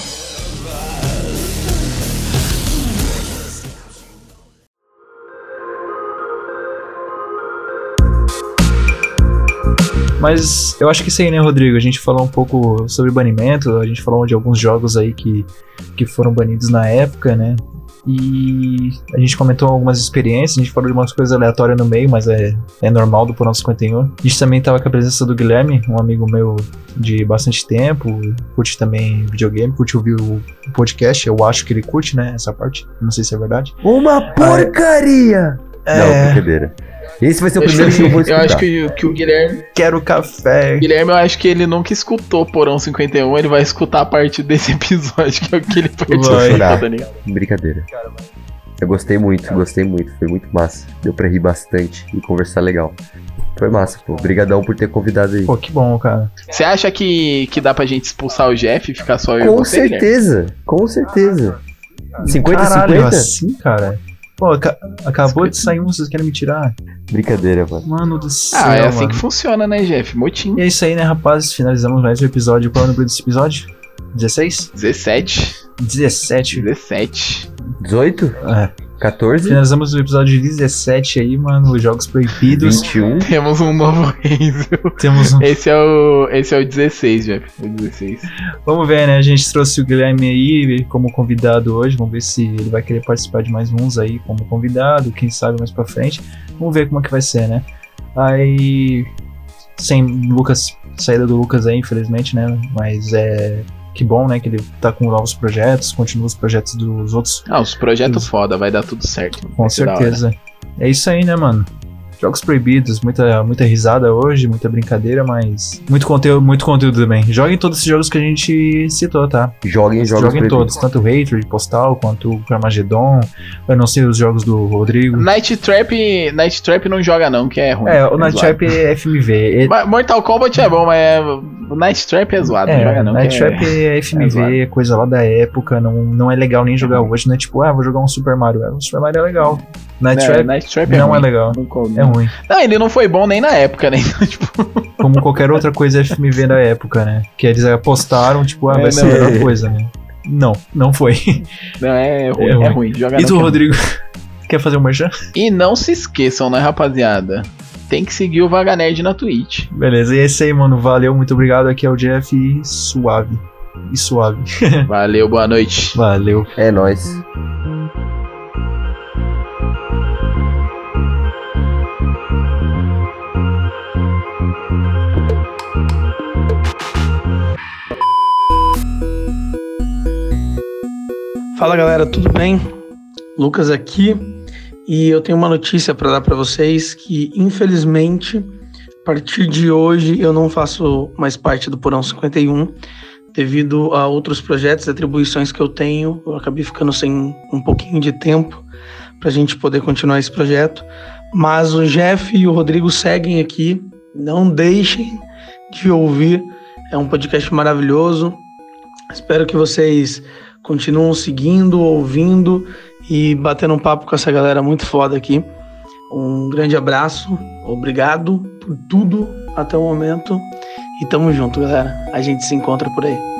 Mas eu acho que isso aí, né, Rodrigo? A gente falou um pouco sobre banimento, a gente falou de alguns jogos aí que, que foram banidos na época, né? E a gente comentou algumas experiências, a gente falou de umas coisas aleatórias no meio, mas é, é normal do Porão cinquenta e um. A gente também tava com a presença do Guilherme, um amigo meu de bastante tempo, curte também videogame, curte ouvir o podcast, eu acho que ele curte, né, essa parte, não sei se é verdade. Uma porcaria! É. Não, brincadeira. Esse vai ser o Eu primeiro acho que eu vou que, eu escutar. acho que, o- que o Guilherme. Quero café. Guilherme, eu acho que ele nunca escutou Porão cinquenta e um, ele vai escutar a partir desse episódio, que é o que ele participou, Vai. tá ligado? Brincadeira. Eu gostei muito, gostei muito. Foi muito massa. Deu pra rir bastante e conversar legal. Foi massa, pô. Obrigadão por ter convidado aí. Pô, que bom, cara. Você acha que, que dá pra gente expulsar o Jeff e ficar só eu e Com você, Guilherme? certeza, com certeza. cinquenta a Caralho, cinquenta? assim, cara. Pô, aca- acabou de sair um, vocês querem me tirar? Brincadeira, mano. Mano do céu, Ah, é assim mano. que funciona, né, Jeff? Motim. E é isso aí, né, rapazes? Finalizamos mais um episódio. Qual é o número desse episódio? dezesseis? dezessete. dezessete. dezessete. dezoito? É. quatorze? Finalizamos o episódio dezessete aí, mano. Os Jogos Proibidos. vinte e um? Temos um novo Renzo. Temos um... Esse é o, esse é o dezesseis, Jeff. O dezesseis. Vamos ver, né? A gente trouxe o Guilherme aí como convidado hoje. Vamos ver se ele vai querer participar de mais uns aí como convidado. Quem sabe mais pra frente. Vamos ver como é que vai ser, né? Aí... Sem Lucas... Saída do Lucas aí, infelizmente, né? Mas é... Que bom, né? Que ele tá com novos projetos. Continua os projetos dos outros. Ah, os projetos Os- foda, vai dar tudo certo. Com Vai ser da hora. certeza. É isso aí, né, mano? Jogos Proibidos, muita, muita risada hoje, muita brincadeira, mas muito conteúdo, muito conteúdo também. Joguem todos esses jogos que a gente citou, tá? Joguem jogos Joguem proibidos. todos, tanto o Hatred, Postal, quanto o Carmageddon. Eu não sei os jogos do Rodrigo. Night Trap, Night Trap não joga não, que é ruim. É, o Night zoado. Trap é F M V. Ele- Mas Mortal Kombat é bom, mas é- o Night Trap é zoado, não É, joga não. Night que é- Trap é F M V, é é coisa lá da época, não, não é legal nem jogar hoje, não é tipo, ah, vou jogar um Super Mario. É, o Super Mario é legal. Night É, Trap Night Trap é não ruim. é legal, Não, é ruim. não, ele não foi bom nem na época, né? Então, tipo, Como qualquer outra coisa F M V da época, né? Que eles apostaram, tipo, ah, É, vai ser a não, melhor é. coisa, né? Não, não foi. não, é ruim, É é ruim. ruim. Joga E não, tu, que é Rodrigo? Quer fazer um merchan? ruim. E não se esqueçam, né, rapaziada? Tem que seguir o Vaga Nerd na Twitch. Beleza, e é isso aí, mano. Valeu, muito obrigado. Aqui é o Jeff e suave. E suave. Valeu, boa noite. Valeu. É nóis. Fala galera, tudo bem? Lucas aqui e eu tenho uma notícia para dar para vocês que infelizmente a partir de hoje eu não faço mais parte do Porão cinquenta e um devido a outros projetos e atribuições que eu tenho. Eu acabei ficando sem um pouquinho de tempo para a gente poder continuar esse projeto, mas o Jeff e o Rodrigo seguem aqui, não deixem de ouvir, é um podcast maravilhoso. Espero que vocês continuam seguindo, ouvindo e batendo um papo com essa galera muito foda aqui. Um grande abraço, obrigado por tudo até o momento e tamo junto, galera. A gente se encontra por aí.